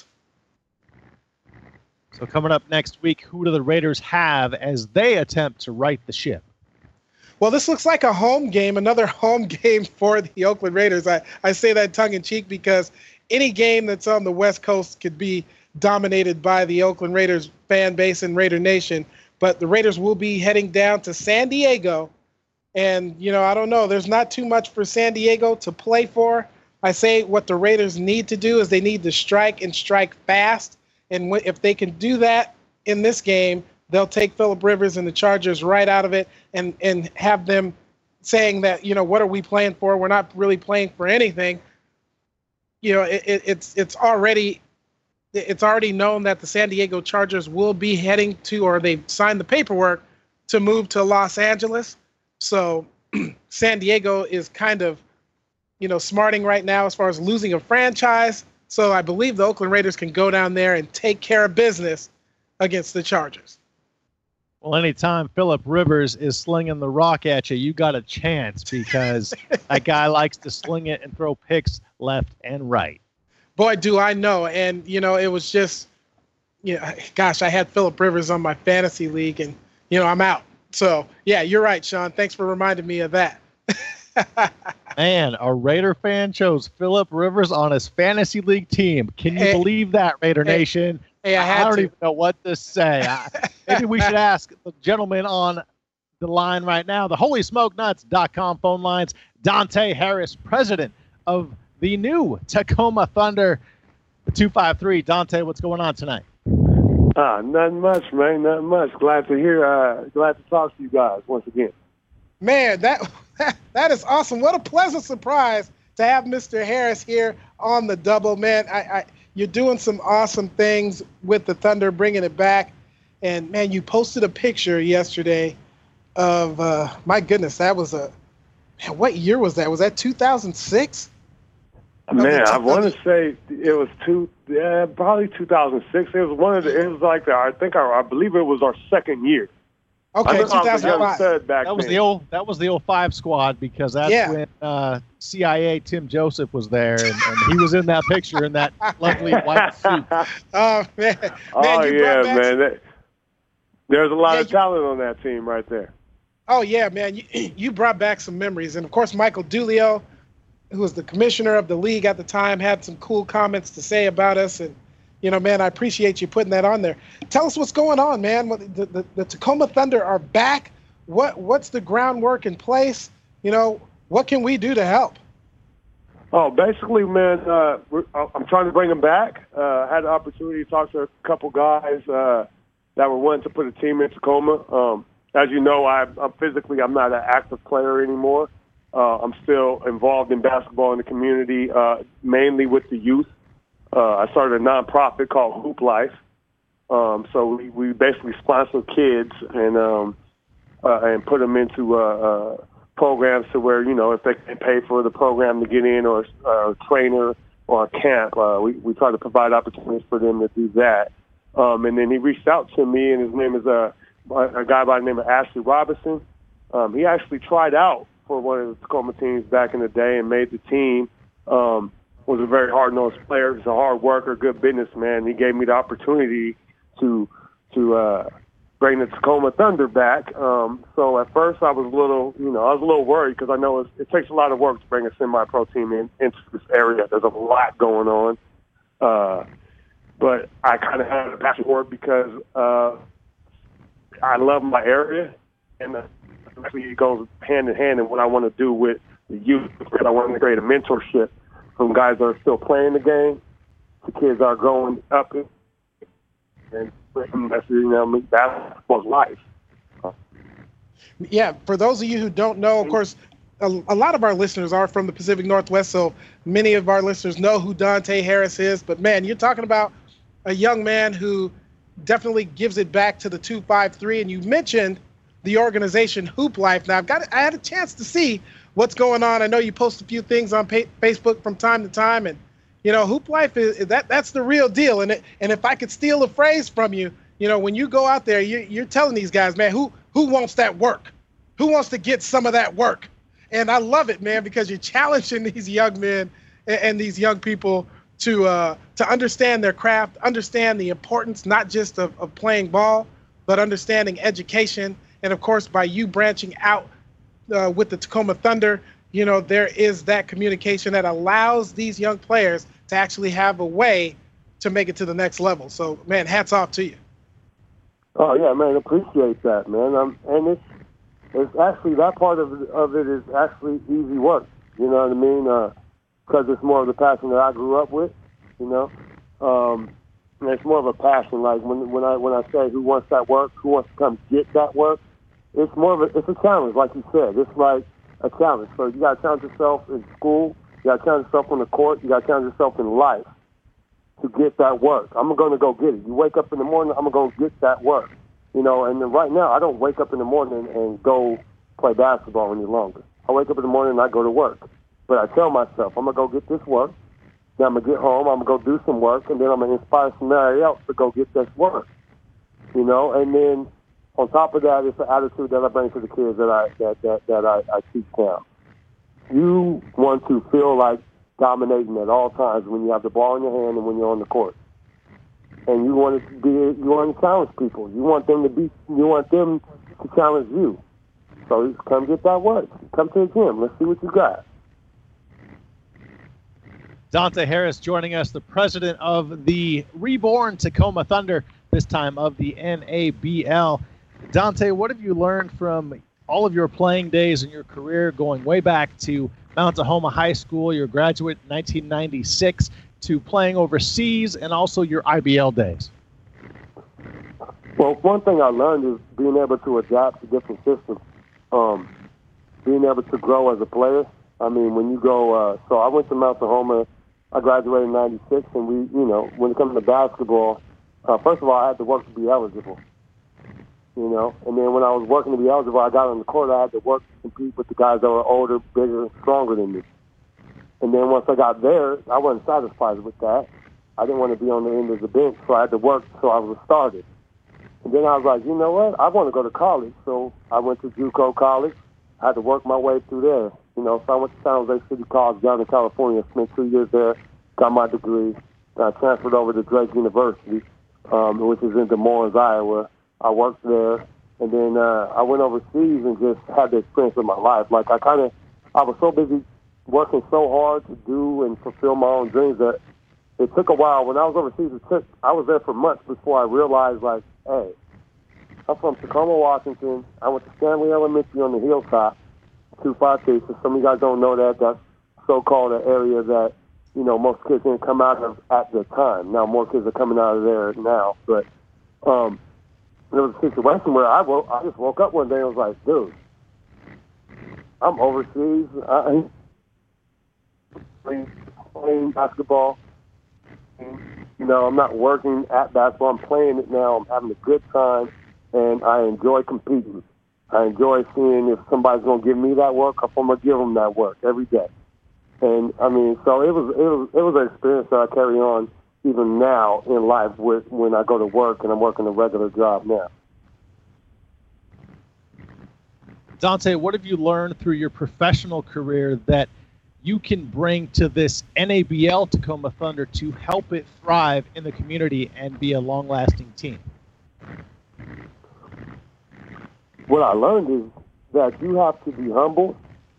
So coming up next week, who do the Raiders have as they attempt to right the ship? Well, this looks like a home game, another home game for the Oakland Raiders. I, I say that tongue-in-cheek because any game that's on the West Coast could be dominated by the Oakland Raiders fan base and Raider Nation. But the Raiders will be heading down to San Diego. And, you know, I don't know. There's not too much for San Diego to play for. I say what the Raiders need to do is they need to strike and strike fast. And if they can do that in this game, they'll take Phillip Rivers and the Chargers right out of it and, and have them saying that, you know, what are we playing for? We're not really playing for anything. You know, it, it, it's it's already it's already known that the San Diego Chargers will be heading to, or they've signed the paperwork to move to Los Angeles. So San Diego is kind of, you know, smarting right now as far as losing a franchise. So I believe the Oakland Raiders can go down there and take care of business against the Chargers. Well, anytime Phillip Rivers is slinging the rock at you, you got a chance because that guy likes to sling it and throw picks left and right. Boy, do I know. And, you know, it was just, you know, gosh, I had Phillip Rivers on my fantasy league and, you know, I'm out. So, yeah, you're right, Sean. Thanks for reminding me of that. Man, a Raider fan chose Phillip Rivers on his fantasy league team. Can you hey, believe that, Raider hey, Nation? Hey, I, had I don't to. even know what to say. I, maybe we should ask the gentleman on the line right now, the holy smoke nuts dot com phone lines, Dante Harris, president of the new Tacoma Thunder, the two five three. Dante, what's going on tonight? Ah, nothing much, man. Nothing much. Glad to hear. Uh, glad to talk to you guys once again. Man, that that is awesome. What a pleasant surprise to have Mister Harris here on the double. Man, I, I you're doing some awesome things with the Thunder, bringing it back. And man, you posted a picture yesterday of uh, my goodness, that was a man, what year was that? Was that two thousand six? Man, I want to say it was two, yeah, probably two thousand six. It was one of the. It was like the, I think I, I believe it was our second year. Okay, two thousand five. Back that was then. the old. That was the old five squad because that's yeah. when uh, C I A Tim Joseph was there, and, and he was in that picture in that lovely white suit. Oh man, man oh you yeah, back man. That, there's a lot yeah, of talent you, on that team right there. Oh yeah, man. You, you brought back some memories, and of course Michael Dulio, who was the commissioner of the league at the time, had some cool comments to say about us. And, you know, man, I appreciate you putting that on there. Tell us what's going on, man. The, the, the Tacoma Thunder are back. What What's the groundwork in place? You know, what can we do to help? Oh, basically, man, uh, we're, I'm trying to bring them back. Uh, I had the opportunity to talk to a couple guys uh, that were wanting to put a team in Tacoma. Um, as you know, I, I'm physically I'm not an active player anymore. Uh, I'm still involved in basketball in the community, uh, mainly with the youth. Uh, I started a nonprofit called Hoop Life. Um, so we, we basically sponsor kids and um, uh, and put them into uh, uh, programs to where, you know, if they can pay for the program to get in, or uh, a trainer or a camp, uh, we, we try to provide opportunities for them to do that. Um, and then he reached out to me, and his name is uh, a guy by the name of Ashley Robinson. Um, he actually tried out for one of the Tacoma teams back in the day and made the team. Um, was a very hard-nosed player. He's a hard worker, good businessman. He gave me the opportunity to to uh, bring the Tacoma Thunder back. Um, so at first I was a little, you know, I was a little worried because I know it, it takes a lot of work to bring a semi-pro team in, into this area. There's a lot going on. Uh, but I kind of had a passion for it because uh, I love my area, and uh, actually it goes hand in hand in what I want to do with the youth, because I want to create a mentorship from guys that are still playing the game to kids that are growing up in, and that's, you know, basketball's life. Yeah, for those of you who don't know, of course, a, a lot of our listeners are from the Pacific Northwest, so many of our listeners know who Dante Harris is. But, man, you're talking about a young man who definitely gives it back to the two five three, and you mentioned the organization Hoop Life. Now, I've got I had a chance to see what's going on. I know you post a few things on pa- Facebook from time to time, and you know, Hoop Life is that that's the real deal. And it, and if I could steal a phrase from you, you know, when you go out there, you, you're telling these guys, man, who who wants that work? Who wants to get some of that work? And I love it, man, because you're challenging these young men and, and these young people to uh, to understand their craft, understand the importance not just of, of playing ball, but understanding education. And of course, by you branching out uh, with the Tacoma Thunder, you know, there is that communication that allows these young players to actually have a way to make it to the next level. So, man, hats off to you. Oh, yeah, man, appreciate that, man. Um, and it's it's actually, that part of it, of it is actually easy work, you know what I mean? Because uh, it's more of the passion that I grew up with, you know? Um, and it's more of a passion. Like when when I when I say who wants that work, who wants to come get that work, it's more of a, it's a challenge, like you said. It's like a challenge. So you got to challenge yourself in school. You got to challenge yourself on the court. You got to challenge yourself in life to get that work. I'm going to go get it. You wake up in the morning, I'm going to go get that work. You know, and then right now, I don't wake up in the morning and go play basketball any longer. I wake up in the morning and I go to work. But I tell myself, I'm going to go get this work. Then I'm going to get home, I'm going to go do some work, and then I'm going to inspire somebody else to go get this work. You know, and then on top of that, it's the attitude that I bring to the kids that I that that, that I, I teach now. You want to feel like dominating at all times when you have the ball in your hand and when you're on the court, and you want to be you want to challenge people. You want them to be you want them to challenge you. So come get that work. Come to the gym. Let's see what you got. Dante Harris joining us, the president of the reborn Tacoma Thunder, this time of the N A B L. Dante, what have you learned from all of your playing days in your career, going way back to Mount Tahoma High School, your graduate in nineteen ninety-six, to playing overseas, and also your I B L days? Well, one thing I learned is being able to adapt to different systems, um, being able to grow as a player. I mean, when you go, uh, so I went to Mount Tahoma, I graduated in ninety-six, and we, you know, when it comes to basketball, uh, first of all, I had to work to be eligible. You know, and then when I was working to be eligible, I got on the court, I had to work to compete with the guys that were older, bigger, stronger than me. And then once I got there, I wasn't satisfied with that. I didn't want to be on the end of the bench, so I had to work so I was started. And then I was like, you know what? I want to go to college. So I went to JUCO College. I had to work my way through there. You know, so I went to San Jose City College down in California, spent two years there, got my degree. I transferred over to Drake University, um, which is in Des Moines, Iowa. I worked there, and then uh, I went overseas and just had the experience of my life. Like, I kind of, I was so busy working so hard to do and fulfill my own dreams that it took a while. When I was overseas, it took, I was there for months before I realized, like, hey, I'm from Tacoma, Washington. I went to Stanley Elementary on the hilltop, two five three. So some of you guys don't know that. That's so-called an area that, you know, most kids didn't come out of at the time. Now more kids are coming out of there now. But um, there was a situation where I woke, I just woke up one day and was like, dude, I'm overseas. I playing, playing basketball. You know, I'm not working at basketball. I'm playing it now. I'm having a good time, and I enjoy competing. I enjoy seeing if somebody's going to give me that work, or if I'm going to give them that work every day. And I mean, so it was it was it was an experience that I carry on even now in life with when I go to work and I'm working a regular job now. Dante, what have you learned through your professional career that you can bring to this N A B L Tacoma Thunder to help it thrive in the community and be a long-lasting team? What I learned is that you have to be humble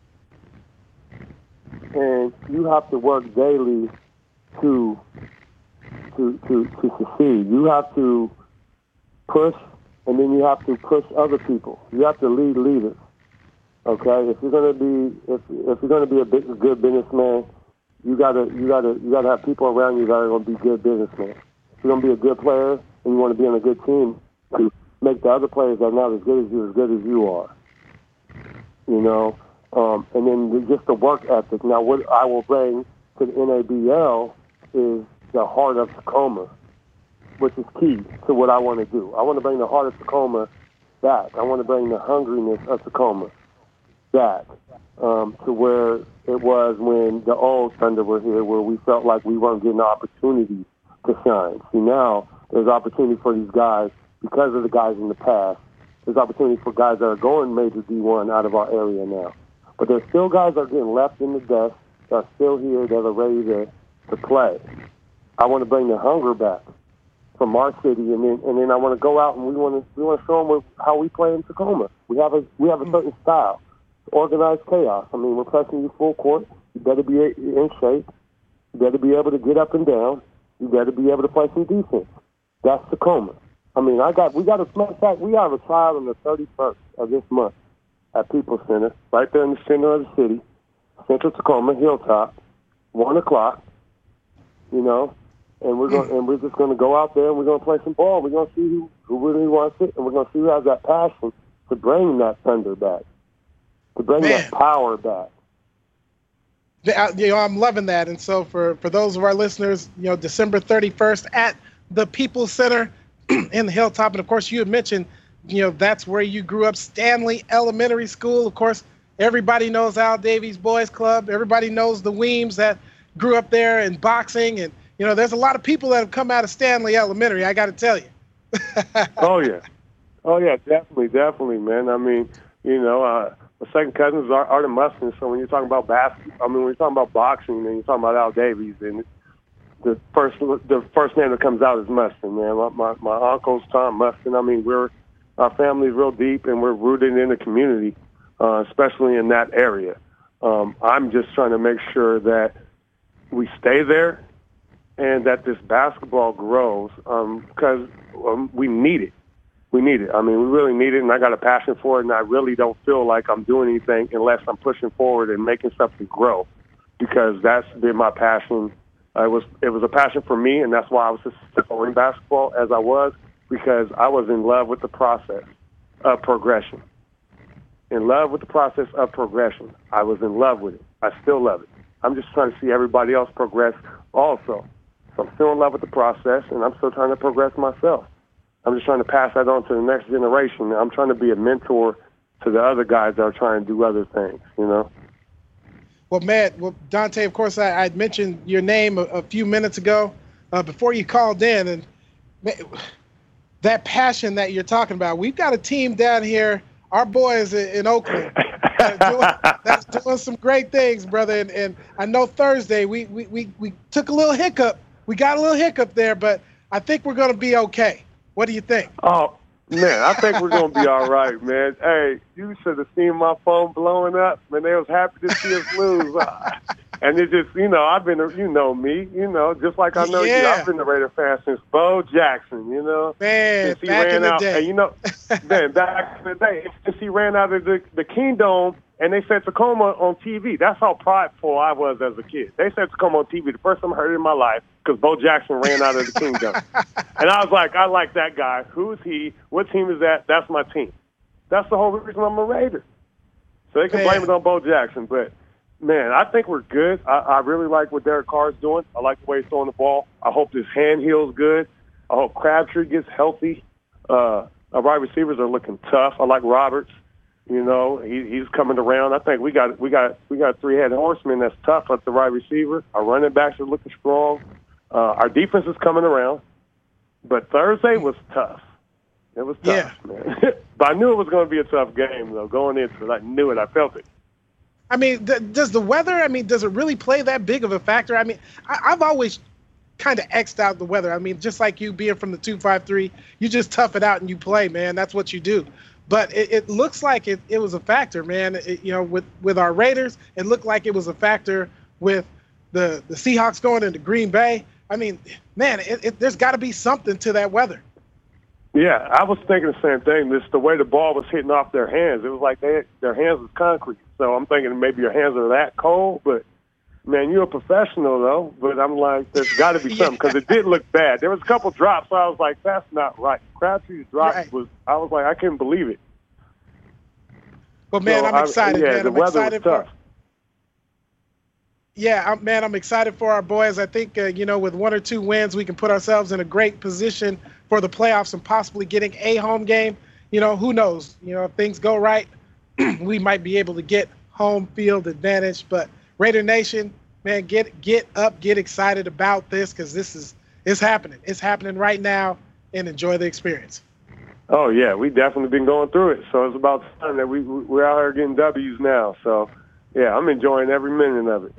and you have to work daily to to to, to succeed. You have to push, and then you have to push other people. You have to lead leaders. Okay, if you're gonna be if if you're gonna be a, big, a good businessman, you gotta you gotta you gotta have people around you that are gonna be good businessmen. If you're gonna be a good player and you want to be on a good team, to make the other players that are not as good as you as good as you are. You know, um, and then just the work ethic. Now, what I will bring to the N A B L is the heart of Tacoma, which is key to what I want to do. I want to bring the heart of Tacoma back. I want to bring the hungriness of Tacoma back um, to where it was when the old Thunder were here, where we felt like we weren't getting the opportunity to shine. See, now there's opportunity for these guys because of the guys in the past. There's opportunity for guys that are going major D one out of our area now. But there's still guys that are getting left in the dust that are still here that are ready to, to play. I want to bring the hunger back from our city, and then and then I want to go out and we want to we want to show them how we play in Tacoma. We have a we have a certain style, organized chaos. I mean, we're pressing you full court. You better be in shape. You better be able to get up and down. You better be able to play some defense. That's Tacoma. I mean, I got we got a matter of fact, we have a trial on the thirty-first of this month at People's Center, right there in the center of the city, Central Tacoma, Hilltop, one o'clock. You know. And we're going, and we're just going to go out there and we're going to play some ball. We're going to see who, who really wants it, and we're going to see who has that passion to bring that thunder back, to bring Man. that power back. You know, I'm loving that. And so for, for those of our listeners, you know, December thirty-first at the People's Center in the Hilltop, and of course you had mentioned, you know, that's where you grew up, Stanley Elementary School. Of course, everybody knows Al Davies Boys Club. Everybody knows the Weems that grew up there in boxing. And you know, there's a lot of people that have come out of Stanley Elementary, I got to tell you. oh, yeah. Oh, yeah, definitely, definitely, man. I mean, you know, uh, my second cousin is Artie Mustin, so when you're talking about basketball, I mean, when you're talking about boxing and you're talking about Al Davies, and the first the first name that comes out is Mustin, man. My, my, my uncle's Tom Mustin. I mean, we're our family's real deep, and we're rooted in the community, uh, especially in that area. Um, I'm just trying to make sure that we stay there, and that this basketball grows because um, um, we need it. We need it. I mean, we really need it, and I got a passion for it, and I really don't feel like I'm doing anything unless I'm pushing forward and making something grow, because that's been my passion. Uh, it was it was a passion for me, and that's why I was successful in basketball as I was, because I was in love with the process of progression. In love with the process of progression. I was in love with it. I still love it. I'm just trying to see everybody else progress also. I'm still in love with the process, and I'm still trying to progress myself. I'm just trying to pass that on to the next generation. I'm trying to be a mentor to the other guys that are trying to do other things, you know? Well, Matt, well, Dante, of course, I, I mentioned your name a, a few minutes ago uh, before you called in, and that passion that you're talking about, we've got a team down here, our boys in, in Oakland, that are doing, that's doing some great things, brother. And, and I know Thursday we, we, we, we took a little hiccup. We got a little hiccup there, but I think we're going to be okay. What do you think? Oh, man, I think we're going to be all right, man. Hey, you should have seen my phone blowing up. Man, they was happy to see us lose. And it just, you know, I've been, you know me, you know, just like I know yeah. you. I've been a Raider fan since Bo Jackson, you know. Man, since he back ran in the out, day. And, you know, man, back in the day, since he ran out of the, the Kingdom And they said Tacoma on T V. That's how prideful I was as a kid. They said Tacoma on T V the first time I heard it in my life because Bo Jackson ran out of the kingdom. And I was like, I like that guy. Who is he? What team is that? That's my team. That's the whole reason I'm a Raider. So they can blame it on Bo Jackson. But, man, I think we're good. I, I really like what Derek Carr's doing. I like the way he's throwing the ball. I hope his hand heals good. I hope Crabtree gets healthy. Uh, our wide receivers are looking tough. I like Roberts. You know, he, he's coming around. I think we got we got we got three-headed horsemen that's tough at the wide receiver. Our running backs are looking strong. Uh, our defense is coming around. But Thursday was tough. It was tough, yeah. man. But I knew it was going to be a tough game, though, going into it. I knew it. I felt it. I mean, th- does the weather, I mean, does it really play that big of a factor? I mean, I- I've always kind of X'd out the weather. I mean, just like you being from the two five three, you just tough it out and you play, man. That's what you do. But it, it looks like it, it was a factor, man. It, you know, with, with our Raiders, it looked like it was a factor with the, the Seahawks going into Green Bay. I mean, man, it, it, there's got to be something to that weather. Yeah, I was thinking the same thing. This the way the ball was hitting off their hands. It was like they, their hands was concrete. So I'm thinking maybe your hands are that cold, but man, you're a professional, though. But I'm like, there's got to be something because it did look bad. There was a couple drops, so I was like, that's not right. Crabtree's drop right. was, I was like, I couldn't believe it. Well, man, so I'm excited, I, yeah, man. the I'm weather excited was tough. for. Yeah, I'm, man, I'm excited for our boys. I think, uh, you know, with one or two wins, we can put ourselves in a great position for the playoffs and possibly getting a home game. You know, who knows? You know, if things go right, we might be able to get home field advantage. But Raider Nation, man, get get up, get excited about this because this is it's happening. It's happening right now, and enjoy the experience. Oh yeah, we definitely been going through it. So it's about time that we we're out here getting W's now. So yeah, I'm enjoying every minute of it.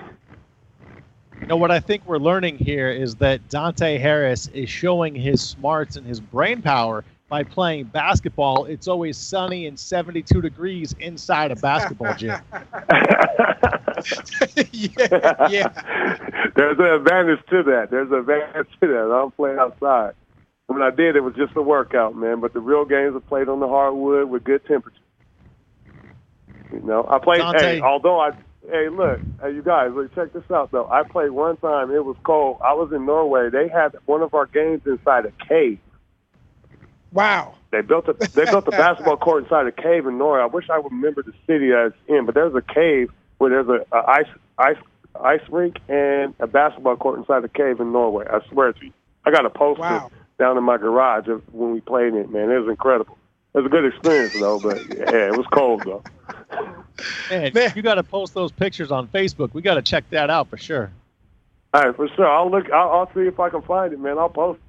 You know, what I think we're learning here is that Dante Harris is showing his smarts and his brain power by playing basketball. It's always sunny and seventy-two degrees inside a basketball gym. yeah, yeah. There's an advantage to that. There's an advantage to that. I'm playing outside. When I did, it was just a workout, man. But the real games are played on the hardwood with good temperature. You know, I played, Dante. hey, although I, hey, look, hey, you guys, look, check this out, though. I played one time. It was cold. I was in Norway. They had one of our games inside a cave. Wow. They built a they built a basketball court inside a cave in Norway. I wish I would remember the city that it's in, but there's a cave where there's a, a ice ice ice rink and a basketball court inside the cave in Norway. I swear to you. I got a poster wow. down in my garage of when we played it, man. It was incredible. It was a good experience, though, but yeah, it was cold, though. Man, man. You got to post those pictures on Facebook. We got to check that out for sure. All right, for sure. I'll look. I'll, I'll see if I can find it, man. I'll post.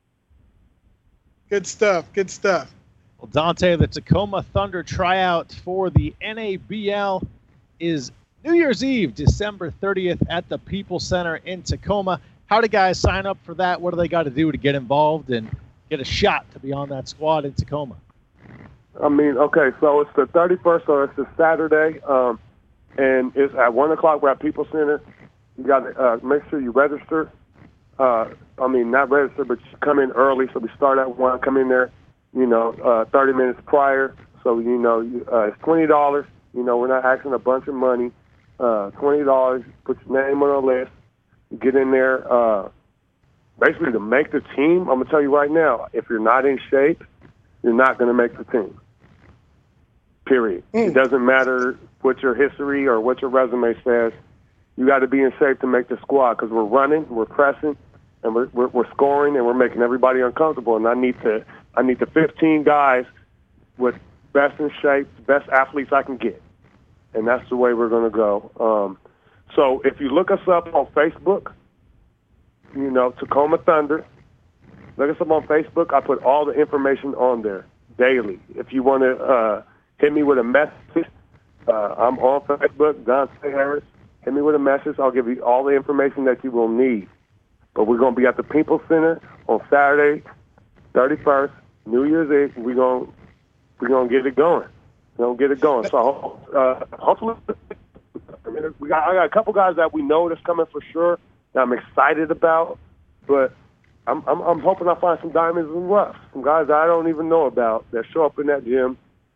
Good stuff. Good stuff. Well, Dante, the Tacoma Thunder tryout for the N A B L is New Year's Eve, December thirtieth at the People's Center in Tacoma. How do guys sign up for that? What do they got to do to get involved and get a shot to be on that squad in Tacoma? I mean, okay, so it's the thirty-first, so it's a Saturday, um, and it's at one o'clock. We're at People's Center. You got to uh, make sure you register. Uh, I mean, not register, but you come in early. So we start at one. Come in there, you know, uh, thirty minutes prior. So you know, you, uh, it's twenty dollars. You know, we're not asking a bunch of money. Uh, twenty dollars. Put your name on a list. You get in there. Uh, basically, to make the team, I'm gonna tell you right now. If you're not in shape, you're not gonna make the team. Period. Mm. It doesn't matter what your history or what your resume says. You got to be in shape to make the squad because we're running, we're pressing, and we're, we're we're scoring, and we're making everybody uncomfortable. And I need to I need the fifteen guys with best in shape, best athletes I can get, and that's the way we're going to go. Um, so if you look us up on Facebook, you know, Tacoma Thunder. Look us up on Facebook. I put all the information on there daily. If you want to uh, hit me with a message, uh, I'm on Facebook, Dante Harris. Hit me with a message. I'll give you all the information that you will need. But we're going to be at the People's Center on Saturday, thirty-first, New Year's Eve. We're going we're going to get it going. We're going to get it going. So uh, hopefully, I, mean, we got, I got a couple guys that we know that's coming for sure that I'm excited about. But I'm, I'm, I'm hoping I find some diamonds in the rough, some guys that I don't even know about that show up in that gym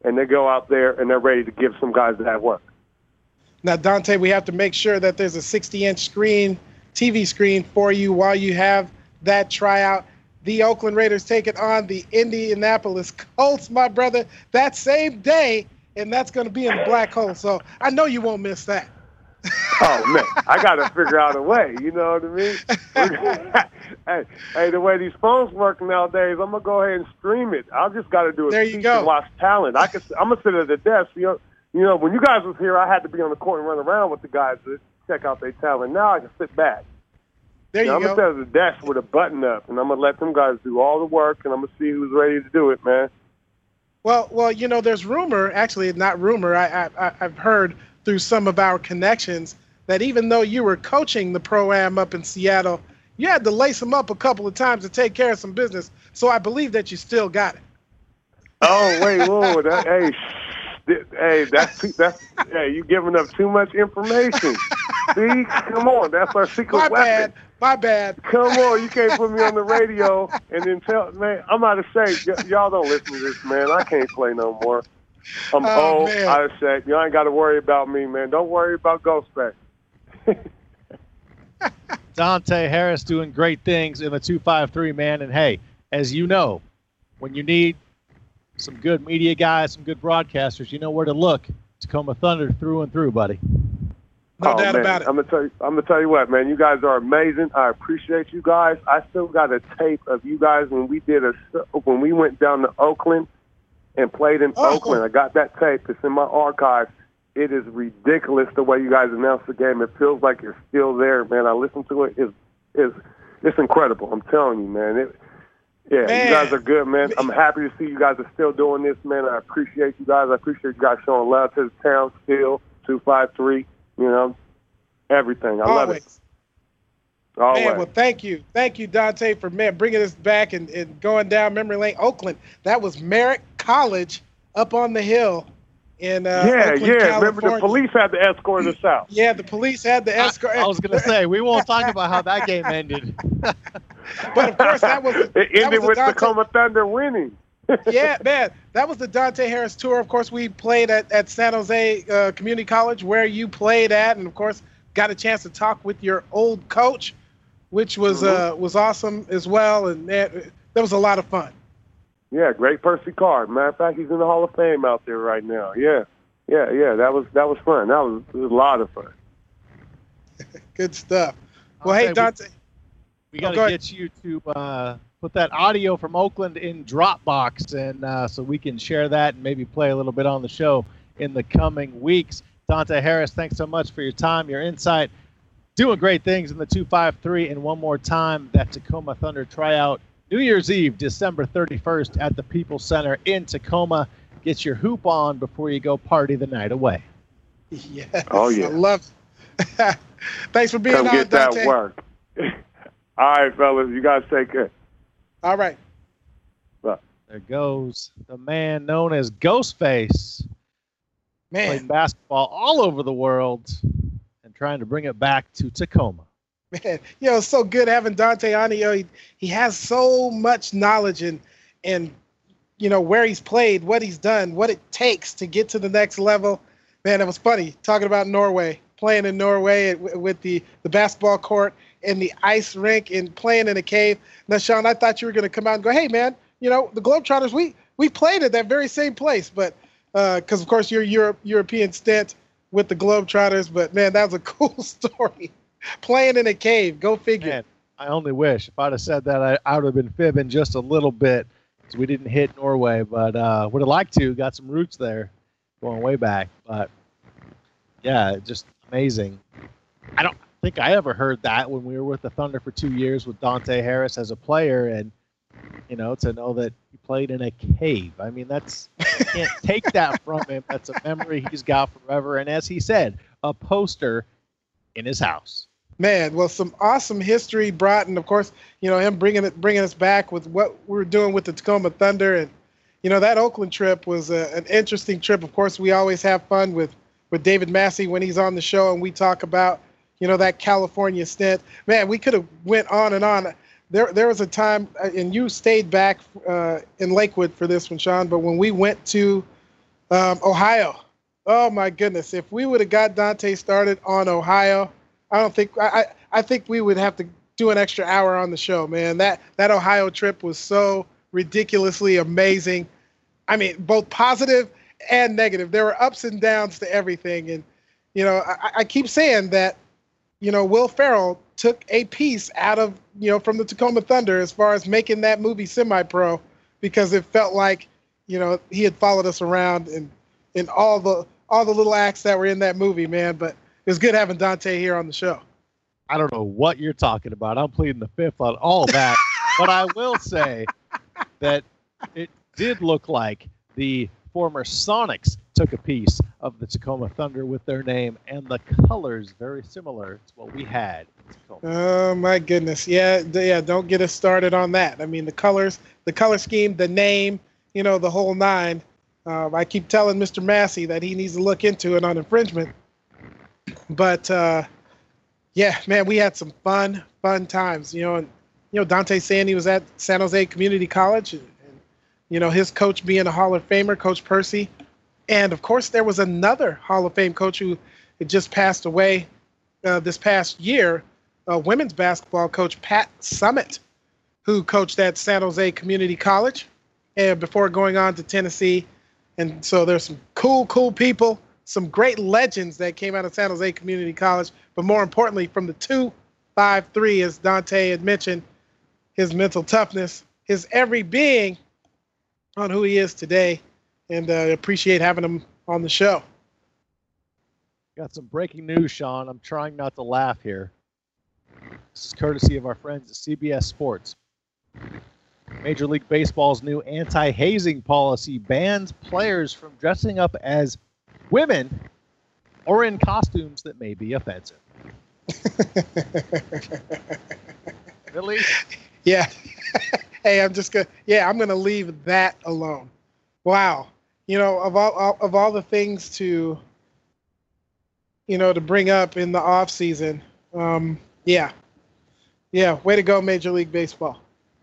and they go out there and they're ready to give some guys that work. Now, Dante, we have to make sure that there's a sixty-inch screen, T V screen for you while you have that tryout. The Oakland Raiders take it on the Indianapolis Colts, my brother, that same day, and that's going to be in the black hole. So I know you won't miss that. Oh, man, I got to figure out a way, you know what I mean? hey, hey, the way these phones work nowadays, I'm going to go ahead and stream it. I just got to do a there you go. and watch talent. I can, I'm going to sit at the desk. You know, you know, when you guys was here, I had to be on the court and run around with the guys to check out their talent. Now I can sit back. There you, you know, go. I'm going to sit at the desk with a button up, and I'm going to let them guys do all the work, and I'm going to see who's ready to do it, man. Well, well, you know, there's rumor, actually not rumor, I, I, I've heard through some of our connections that even though you were coaching the Pro-Am up in Seattle, you had to lace them up a couple of times to take care of some business. So I believe that you still got it. Oh, wait, whoa, that, hey, sh- hey, that's, that's, hey, you giving up too much information. See, come on, that's our secret My weapon. bad, my bad. Come on, you can't put me on the radio and then tell, man, I'm out of shape. Y- y'all don't listen to this, man. I can't play no more. I'm oh, old, man. out of shape. You ain't got to worry about me, man. Don't worry about Ghostface. Dante Harris doing great things in the two five three, man. And, hey, as you know, when you need some good media guys, some good broadcasters, you know where to look. Tacoma Thunder through and through, buddy. No oh, doubt man. about it. I'm gonna tell you. I'm gonna tell you what, man. You guys are amazing. I appreciate you guys. I still got a tape of you guys when we did a when we went down to Oakland and played in oh. Oakland. I got that tape. It's in my archives. It is ridiculous the way you guys announce the game. It feels like you're still there, man. I listened to it. It's it's it's incredible. I'm telling you, man. It, yeah, man. You guys are good, man. I'm happy to see you guys are still doing this, man. I appreciate you guys. I appreciate you guys showing love to the town still. two five three. You know, everything. I Always. love it. Always. Man, well, thank you. Thank you, Dante, for man bringing us back and, and going down memory lane. Oakland, that was Merritt College up on the hill in uh, Yeah, Oakland, yeah. California. Remember the police had to escort us out. Yeah, the police had the escort. I, I was going to say, we won't talk about how that game ended. But, of course, that was It that ended was with Dante, Tacoma Thunder winning. yeah, man. That was the Dante Harris tour. Of course, we played at, at San Jose uh, Community College where you played at, and, of course, got a chance to talk with your old coach, which was mm-hmm. uh, was awesome as well, and that, that was a lot of fun. Yeah, great Percy Card. Matter of fact, he's in the Hall of Fame out there right now. Yeah, yeah, yeah. That was that was fun. That was, it was a lot of fun. Good stuff. Well, Okay, hey, Dante. We, we got oh, to go get you to uh, put that audio from Oakland in Dropbox, and uh, so we can share that and maybe play a little bit on the show in the coming weeks. Dante Harris, thanks so much for your time, your insight. Doing great things in the two five three, and one more time, that Tacoma Thunder tryout. New Year's Eve, December thirty-first at the People's Center in Tacoma. Get your hoop on before you go party the night away. Yes, oh, yeah. I love it. Thanks for being Come on, get Dante. that work. All right, fellas. You guys take care. All right. Bye. There goes the man known as Ghostface. Man. Playing basketball all over the world and trying to bring it back to Tacoma. Man, you know, it's so good having Dante on. You know, he, he has so much knowledge and, and, you know, where he's played, what he's done, what it takes to get to the next level. Man, it was funny talking about Norway, playing in Norway with the, the basketball court and the ice rink and playing in a cave. Now, Sean, I thought you were going to come out and go, hey, man, you know, the Globetrotters, we, we played at that very same place. But because, uh, of course, your Europe, European stint with the Globetrotters. But, man, that was a cool story. Playing in a cave. Go figure. Man, I only wish. If I'd have said that, I, I would have been fibbing just a little bit because we didn't hit Norway. But uh, would have liked to. Got some roots there going way back. But, yeah, just amazing. I don't think I ever heard that when we were with the Thunder for two years with Dante Harris as a player. And, you know, to know that he played in a cave. I mean, that's you can't take that from him. That's a memory he's got forever. And as he said, a poster in his house. Man, well, some awesome history brought, and of course, you know, him bringing it, bringing us back with what we were doing with the Tacoma Thunder, and you know, that Oakland trip was a, an interesting trip. Of course, we always have fun with with David Massey when he's on the show, and we talk about, you know, that California stint. Man, we could have went on and on. There, there was a time, and you stayed back uh, in Lakewood for this one, Sean. But when we went to Um, Ohio. Oh my goodness! If we would have got Dante started on Ohio, I don't think I, I I think we would have to do an extra hour on the show, man. That that Ohio trip was so ridiculously amazing. I mean, both positive and negative. There were ups and downs to everything, and you know, I, I keep saying that, you know, Will Ferrell took a piece out of, you know, from the Tacoma Thunder as far as making that movie semi-pro, because it felt like, you know, he had followed us around and in all the all the little acts that were in that movie, man. But it was good having Dante here on the show. I don't know what you're talking about. I'm pleading the fifth on all that. But I will say that it did look like the former Sonics took a piece of the Tacoma Thunder with their name, and the colors very similar to what we had in Tacoma. Oh my goodness. Yeah, yeah, don't get us started on that. I mean, the colors, the color scheme, the name, you know, the whole nine. Um, I keep telling Mister Massey that he needs to look into it on infringement. But uh, yeah, man, we had some fun, fun times. You know, and you know, Dante saying he was at San Jose Community College, and, and you know, his coach being a Hall of Famer, Coach Percy. And of course, there was another Hall of Fame coach who had just passed away uh, this past year, uh, women's basketball coach Pat Summitt, who coached at San Jose Community College and before going on to Tennessee. And so there's some cool, cool people, some great legends that came out of San Jose Community College, but more importantly, from the two five three, as Dante had mentioned, his mental toughness, his every being on who he is today, and uh, appreciate having him on the show. Got some breaking news, Sean. I'm trying not to laugh here. This is courtesy of our friends at C B S Sports. Major League Baseball's new anti-hazing policy bans players from dressing up as women or in costumes that may be offensive. Really? Yeah. Hey, I'm just gonna. Yeah, I'm gonna leave that alone. Wow. You know, of all of all the things to, you know, to bring up in the off season, um, yeah, yeah. Way to go, Major League Baseball.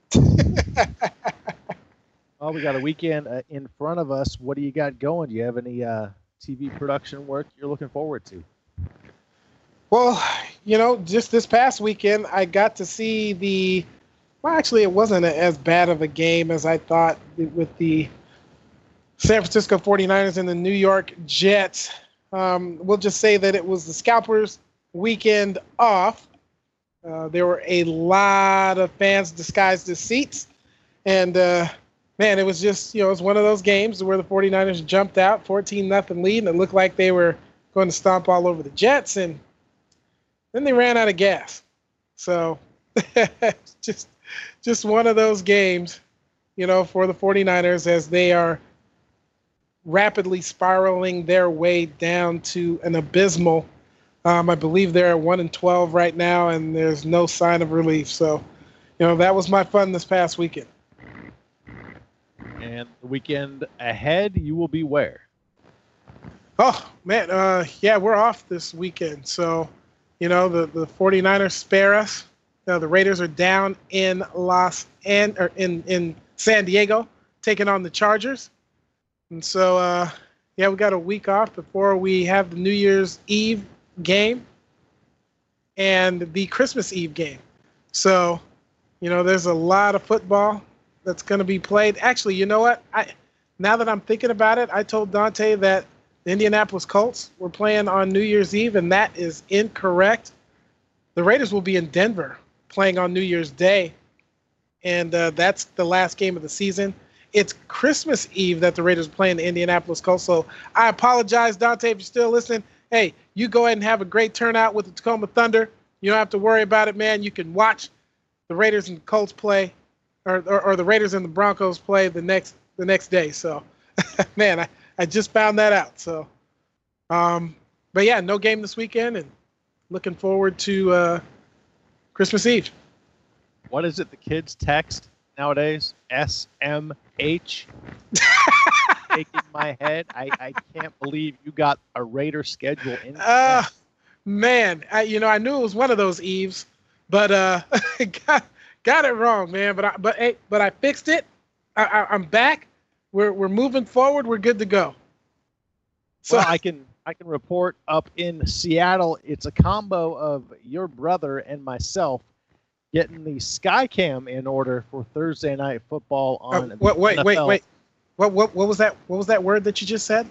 Well, we got a weekend uh, in front of us. What do you got going? Do you have any uh, T V production work you're looking forward to? Well, you know, just this past weekend, I got to see the. Well, actually, it wasn't as bad of a game as I thought with the San Francisco forty-niners and the New York Jets. Um, we'll just say that it was the Scalpers' weekend off. Uh, there were a lot of fans disguised as seats. And, uh, man, it was just, you know, it was one of those games where the forty-niners jumped out, fourteen nothing lead, and it looked like they were going to stomp all over the Jets. And then they ran out of gas. So just just one of those games, you know, for the forty-niners as they are rapidly spiraling their way down to an abysmal. Um, I believe they're at one and twelve right now, and there's no sign of relief. So, you know, that was my fun this past weekend. And the weekend ahead, you will be where? Oh, man, uh, yeah, we're off this weekend. So, you know, the, the forty-niners spare us. Uh, the Raiders are down in Los and or in, in San Diego, taking on the Chargers. And so, uh, yeah, we got a week off before we have the New Year's Eve game and the Christmas Eve game. So, you know, there's a lot of football that's going to be played. Actually, you know what? I now that I'm thinking about it, I told Dante that the Indianapolis Colts were playing on New Year's Eve, and that is incorrect. The Raiders will be in Denver playing on New Year's Day, and uh, that's the last game of the season. It's Christmas Eve that the Raiders are playing the Indianapolis Colts. So I apologize, Dante, if you're still listening. Hey, you go ahead and have a great turnout with the Tacoma Thunder. You don't have to worry about it, man. You can watch the Raiders and the Colts play, or, or, or the Raiders and the Broncos play the next the next day. So, man, I, I just found that out. So, um, but yeah, no game this weekend, and looking forward to uh, Christmas Eve. What is it the kids text nowadays? S M H? Shaking my head. I, I can't believe you got a Raider schedule in. Uh, man, I, you know, I knew it was one of those Eves, but uh, got got it wrong, man. But I, but hey, but I fixed it. I, I, I'm back. We're we're moving forward. We're good to go. So well, I can I can report up in Seattle. It's a combo of your brother and myself getting the Skycam in order for Thursday night football on. uh, wait, wait, N F L. wait, wait. What, what, what was that? What was that word that you just said?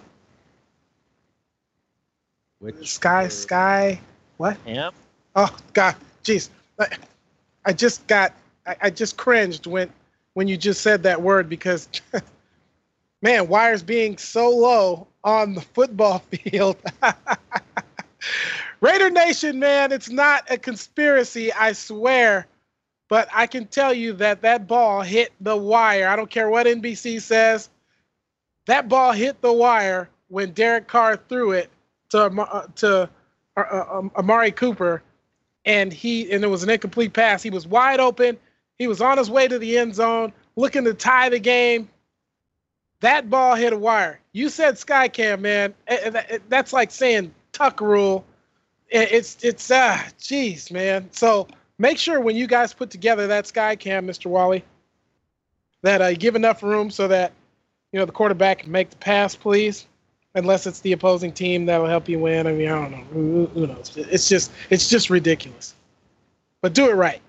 Which Sky, word? sky, what? Cam? Oh God, jeez, I, I just got, I, I just cringed when, when you just said that word because, man, wires being so low on the football field. Raider Nation, man, it's not a conspiracy, I swear, but I can tell you that that ball hit the wire. I don't care what N B C says. That ball hit the wire when Derek Carr threw it to uh, to uh, uh, Amari Cooper, and he and it was an incomplete pass. He was wide open. He was on his way to the end zone, looking to tie the game. That ball hit a wire. You said Skycam, man. That's like saying tuck rule. It's it's uh, geez, man. So make sure when you guys put together that Skycam, Mister Wally, that uh, you give enough room so that you know the quarterback can make the pass, please. Unless it's the opposing team that'll help you win. I mean, I don't know. Who, who knows? It's just it's just ridiculous. But do it right.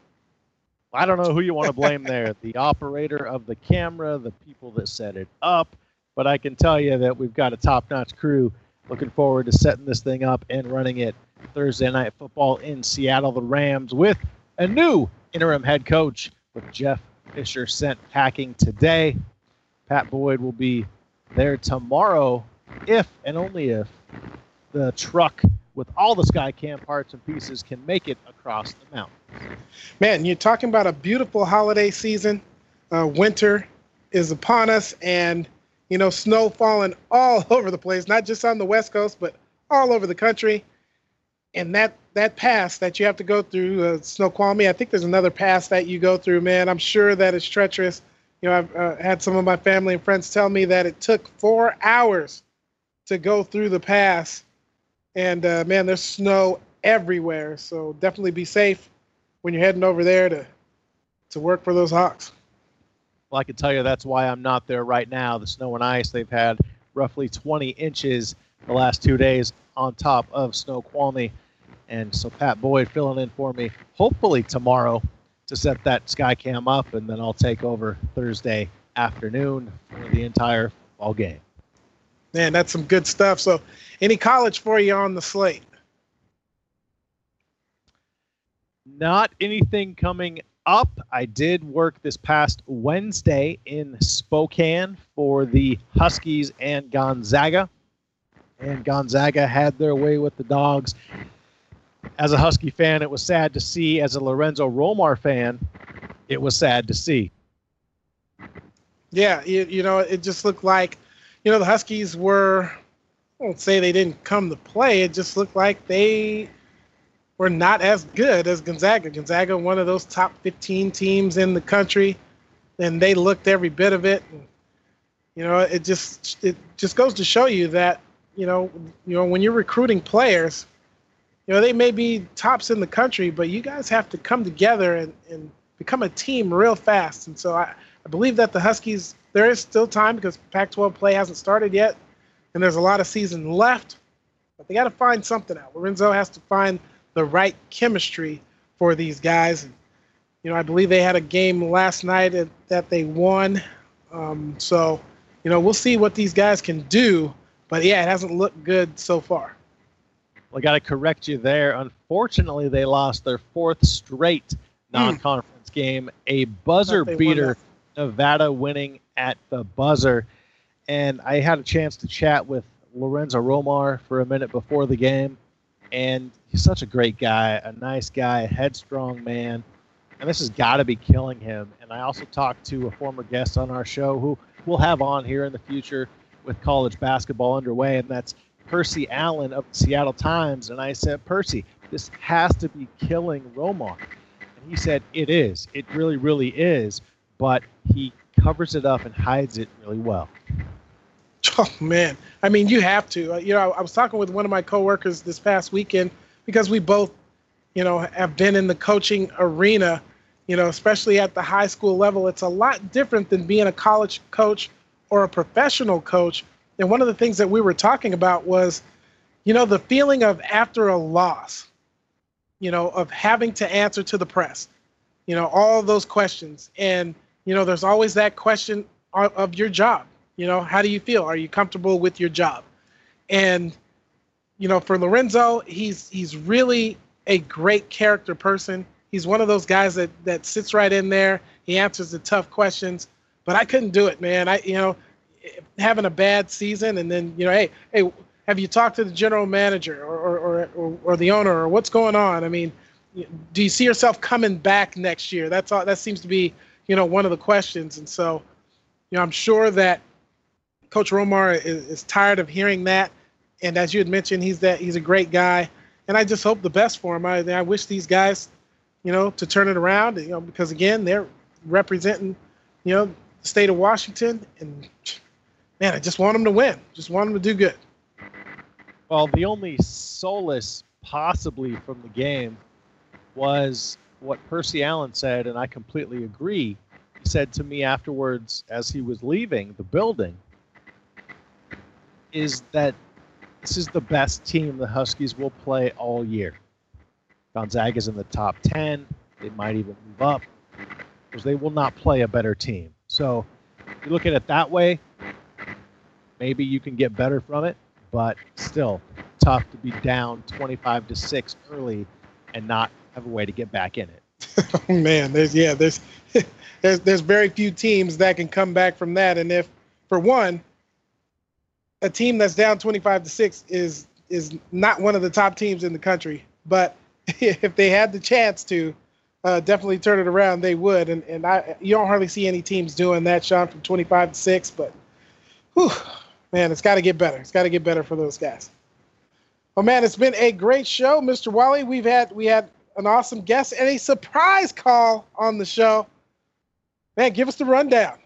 I don't know who you want to blame there, the operator of the camera, the people that set it up, but I can tell you that we've got a top-notch crew looking forward to setting this thing up and running it Thursday night football in Seattle. The Rams with a new interim head coach with Jeff Fisher sent packing today. Pat Boyd will be there tomorrow if and only if the truck with all the Skycam parts and pieces can make it across the mountain. Man, you're talking about a beautiful holiday season. Uh, winter is upon us, and, you know, snow falling all over the place, not just on the West Coast, but all over the country. And that, that pass that you have to go through, uh, Snoqualmie, I think there's another pass that you go through, man. I'm sure that it's treacherous. You know, I've uh, had some of my family and friends tell me that it took four hours to go through the pass. And, uh, man, there's snow everywhere. So definitely be safe when you're heading over there to to work for those Hawks. Well, I can tell you that's why I'm not there right now. The snow and ice, they've had roughly twenty inches the last two days on top of Snoqualmie. And so Pat Boyd filling in for me, hopefully tomorrow, to set that Skycam up, and then I'll take over Thursday afternoon for the entire football game. Man, that's some good stuff. So any college for you on the slate? Not anything coming up. I did work this past Wednesday in Spokane for the Huskies and Gonzaga. And Gonzaga had their way with the Dogs. As a Husky fan, it was sad to see. As a Lorenzo Romar fan, it was sad to see. Yeah, you, you know, it just looked like, you know, the Huskies were, I won't say they didn't come to play. It just looked like they were not as good as Gonzaga. Gonzaga, one of those top fifteen teams in the country, and they looked every bit of it. And, you know, it just it just goes to show you that, you know, you know, when you're recruiting players, you know, they may be tops in the country, but you guys have to come together and, and become a team real fast. And so I, I believe that the Huskies, there is still time because Pac twelve play hasn't started yet, and there's a lot of season left. But they got to find something out. Lorenzo has to find the right chemistry for these guys. And, you know, I believe they had a game last night that they won. Um, so, you know, we'll see what these guys can do. But, yeah, it hasn't looked good so far. Well, I got to correct you there. Unfortunately, they lost their fourth straight non-conference mm. game, a buzzer beater, Nevada winning at the buzzer. And I had a chance to chat with Lorenzo Romar for a minute before the game. And he's such a great guy, a nice guy, a headstrong man. And this has got to be killing him. And I also talked to a former guest on our show who we'll have on here in the future with college basketball underway, and that's Percy Allen of the Seattle Times. And I said, Percy, this has to be killing Romar. And he said, it is. It really, really is. But he covers it up and hides it really well. Oh, man. I mean, you have to. Uh, you know, I, I was talking with one of my coworkers this past weekend because we both, you know, have been in the coaching arena, you know, especially at the high school level. It's a lot different than being a college coach or a professional coach And one of the things that we were talking about was, you know, the feeling of after a loss, you know, of having to answer to the press, you know, all of those questions. And, you know, there's always that question of, of your job. You know, how do you feel? Are you comfortable with your job? And, you know, for Lorenzo, he's he's really a great character person. He's one of those guys that, that sits right in there. He answers the tough questions. But I couldn't do it, man. I, you know, having a bad season and then, you know, hey, hey, have you talked to the general manager or or, or, or the owner or what's going on? I mean, do you see yourself coming back next year? That's all. That seems to be, you know, one of the questions. And so, you know, I'm sure that Coach Romar is, is tired of hearing that. And as you had mentioned, he's that he's a great guy. And I just hope the best for him. I, I wish these guys, you know, to turn it around, you know, because, again, they're representing, you know, the state of Washington. And, man, I just want them to win. Just want them to do good. Well, the only solace possibly from the game was what Percy Allen said, and I completely agree. He said to me afterwards as he was leaving the building, is that this is the best team the Huskies will play all year. Gonzaga's in the top ten. They might even move up because they will not play a better team. So if you look at it that way, maybe you can get better from it, but still tough to be down twenty-five to six early and not have a way to get back in it. Oh, man, there's yeah, there's there's there's very few teams that can come back from that. And if, for one, a team that's down twenty-five to six is is not one of the top teams in the country, but if they had the chance to uh, definitely turn it around, they would. And and I you don't hardly see any teams doing that, Sean, from twenty-five to six. But, whew, man, it's got to get better. It's got to get better for those guys. Oh, man, it's been a great show, Mister Wally. We've had we had an awesome guest and a surprise call on the show. Man, give us the rundown.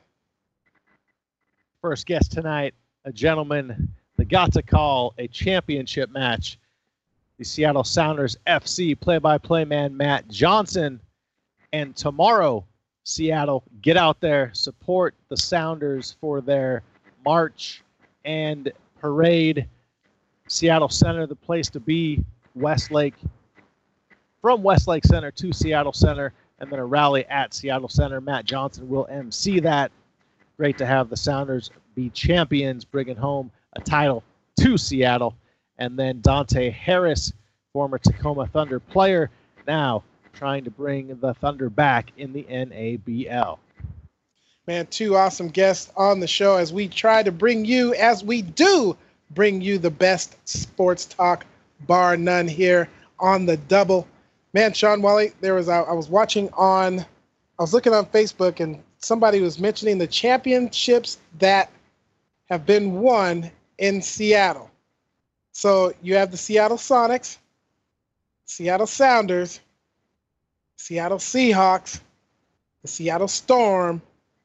First guest tonight, a gentleman that got to call a championship match. The Seattle Sounders F C play-by-play man Matt Johnson. And tomorrow, Seattle, get out there, support the Sounders for their march and parade. Seattle Center, the place to be. Westlake, from Westlake Center to Seattle Center, and then a rally at Seattle Center. Matt Johnson will emcee that. Great to have the Sounders be champions, bringing home a title to Seattle. And then Dante Harris, former Tacoma Thunder player, now trying to bring the Thunder back in the N A B L. Man, two awesome guests on the show as we try to bring you, as we do, bring you the best sports talk, bar none, here on the Double. Man, Sean Wally, there was I, I was watching on, I was looking on Facebook, and somebody was mentioning the championships that have been won in Seattle. So you have the Seattle Sonics, Seattle Sounders, Seattle Seahawks, the Seattle Storm,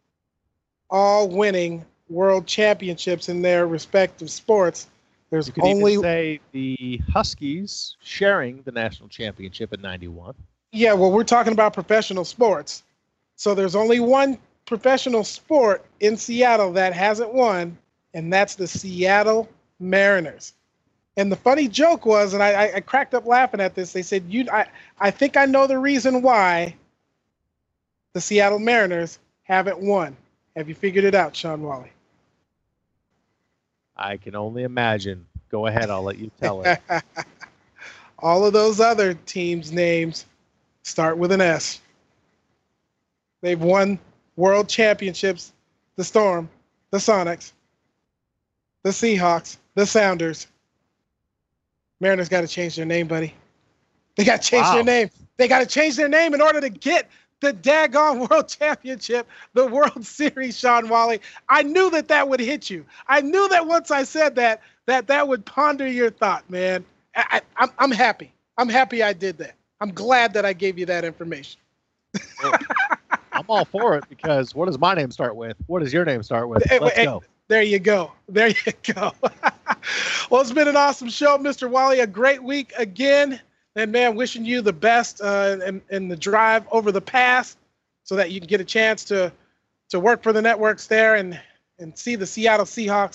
all winning world championships in their respective sports. There's you could only even say the Huskies sharing the national championship in ninety-one. Yeah, well, we're talking about professional sports. So there's only one professional sport in Seattle that hasn't won, and that's the Seattle Mariners. And the funny joke was, and I, I cracked up laughing at this, they said, "You, I, I think I know the reason why the Seattle Mariners haven't won." Have you figured it out, Sean Wally? I can only imagine. Go ahead, I'll let you tell it. All of those other teams' names start with an S. They've won world championships, the Storm, the Sonics, the Seahawks, the Sounders. Mariners got to change their name, buddy. They got to change wow. their name. They got to change their name in order to get the daggone world championship, the World Series, Sean Wally. I knew that that would hit you. I knew that once I said that, that that would ponder your thought, man. I, I, I'm, I'm happy. I'm happy I did that. I'm glad that I gave you that information. Well, I'm all for it because what does my name start with? What does your name start with? Let's hey, go. There you go. There you go. Well, it's been an awesome show, Mister Wally. A great week again. And, man, wishing you the best uh, in, in the drive over the pass so that you can get a chance to to work for the networks there and, and see the Seattle Seahawks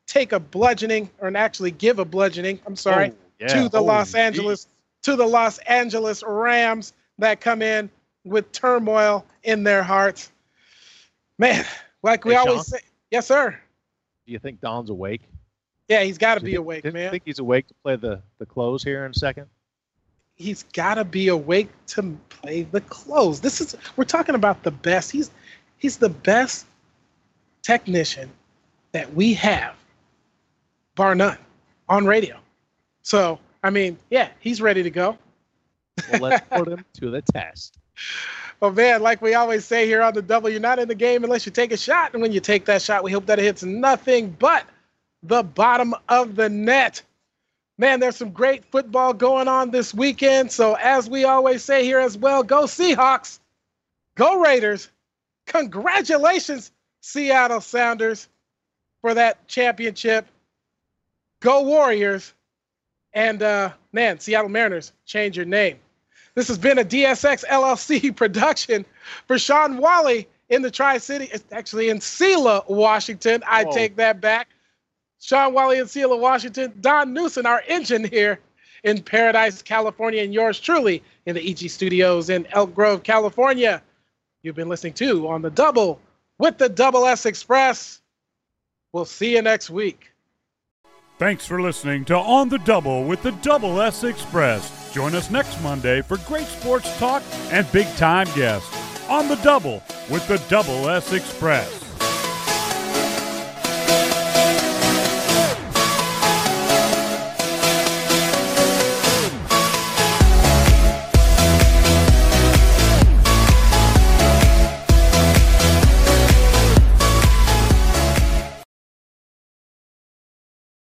take a bludgeoning, or actually give a bludgeoning, I'm sorry, Oh, yeah. to the Oh, Los indeed. Angeles to the Los Angeles Rams that come in with turmoil in their hearts. Man, like we Hey, always Sean? say, yes, sir. Do you think Don's awake? Yeah, he's got to Do be you think- awake, do you man. think he's awake to play the, the close here in a second? He's got to be awake to play the close. This is we're talking about the best. He's he's the best technician that we have, bar none, on radio. So, I mean, yeah, he's ready to go. Well, let's put him to the test. Well, man, like we always say here on the Double, you're not in the game unless you take a shot. And when you take that shot, we hope that it hits nothing but the bottom of the net. Man, there's some great football going on this weekend. So as we always say here as well, go Seahawks, go Raiders. Congratulations, Seattle Sounders, for that championship. Go Warriors. And, uh, man, Seattle Mariners, change your name. This has been a D S X L L C production for Sean Wally in the Tri-City. It's actually in Selah, Washington. I Whoa. take that back. Sean Wally in Selah, Washington. Don Newsom, our engine here in Paradise, California, and yours truly in the E G Studios in Elk Grove, California. You've been listening to On the Double with the Double S Express. We'll see you next week. Thanks for listening to On the Double with the Double S Express. Join us next Monday for great sports talk and big-time guests. On the Double with the Double S Express.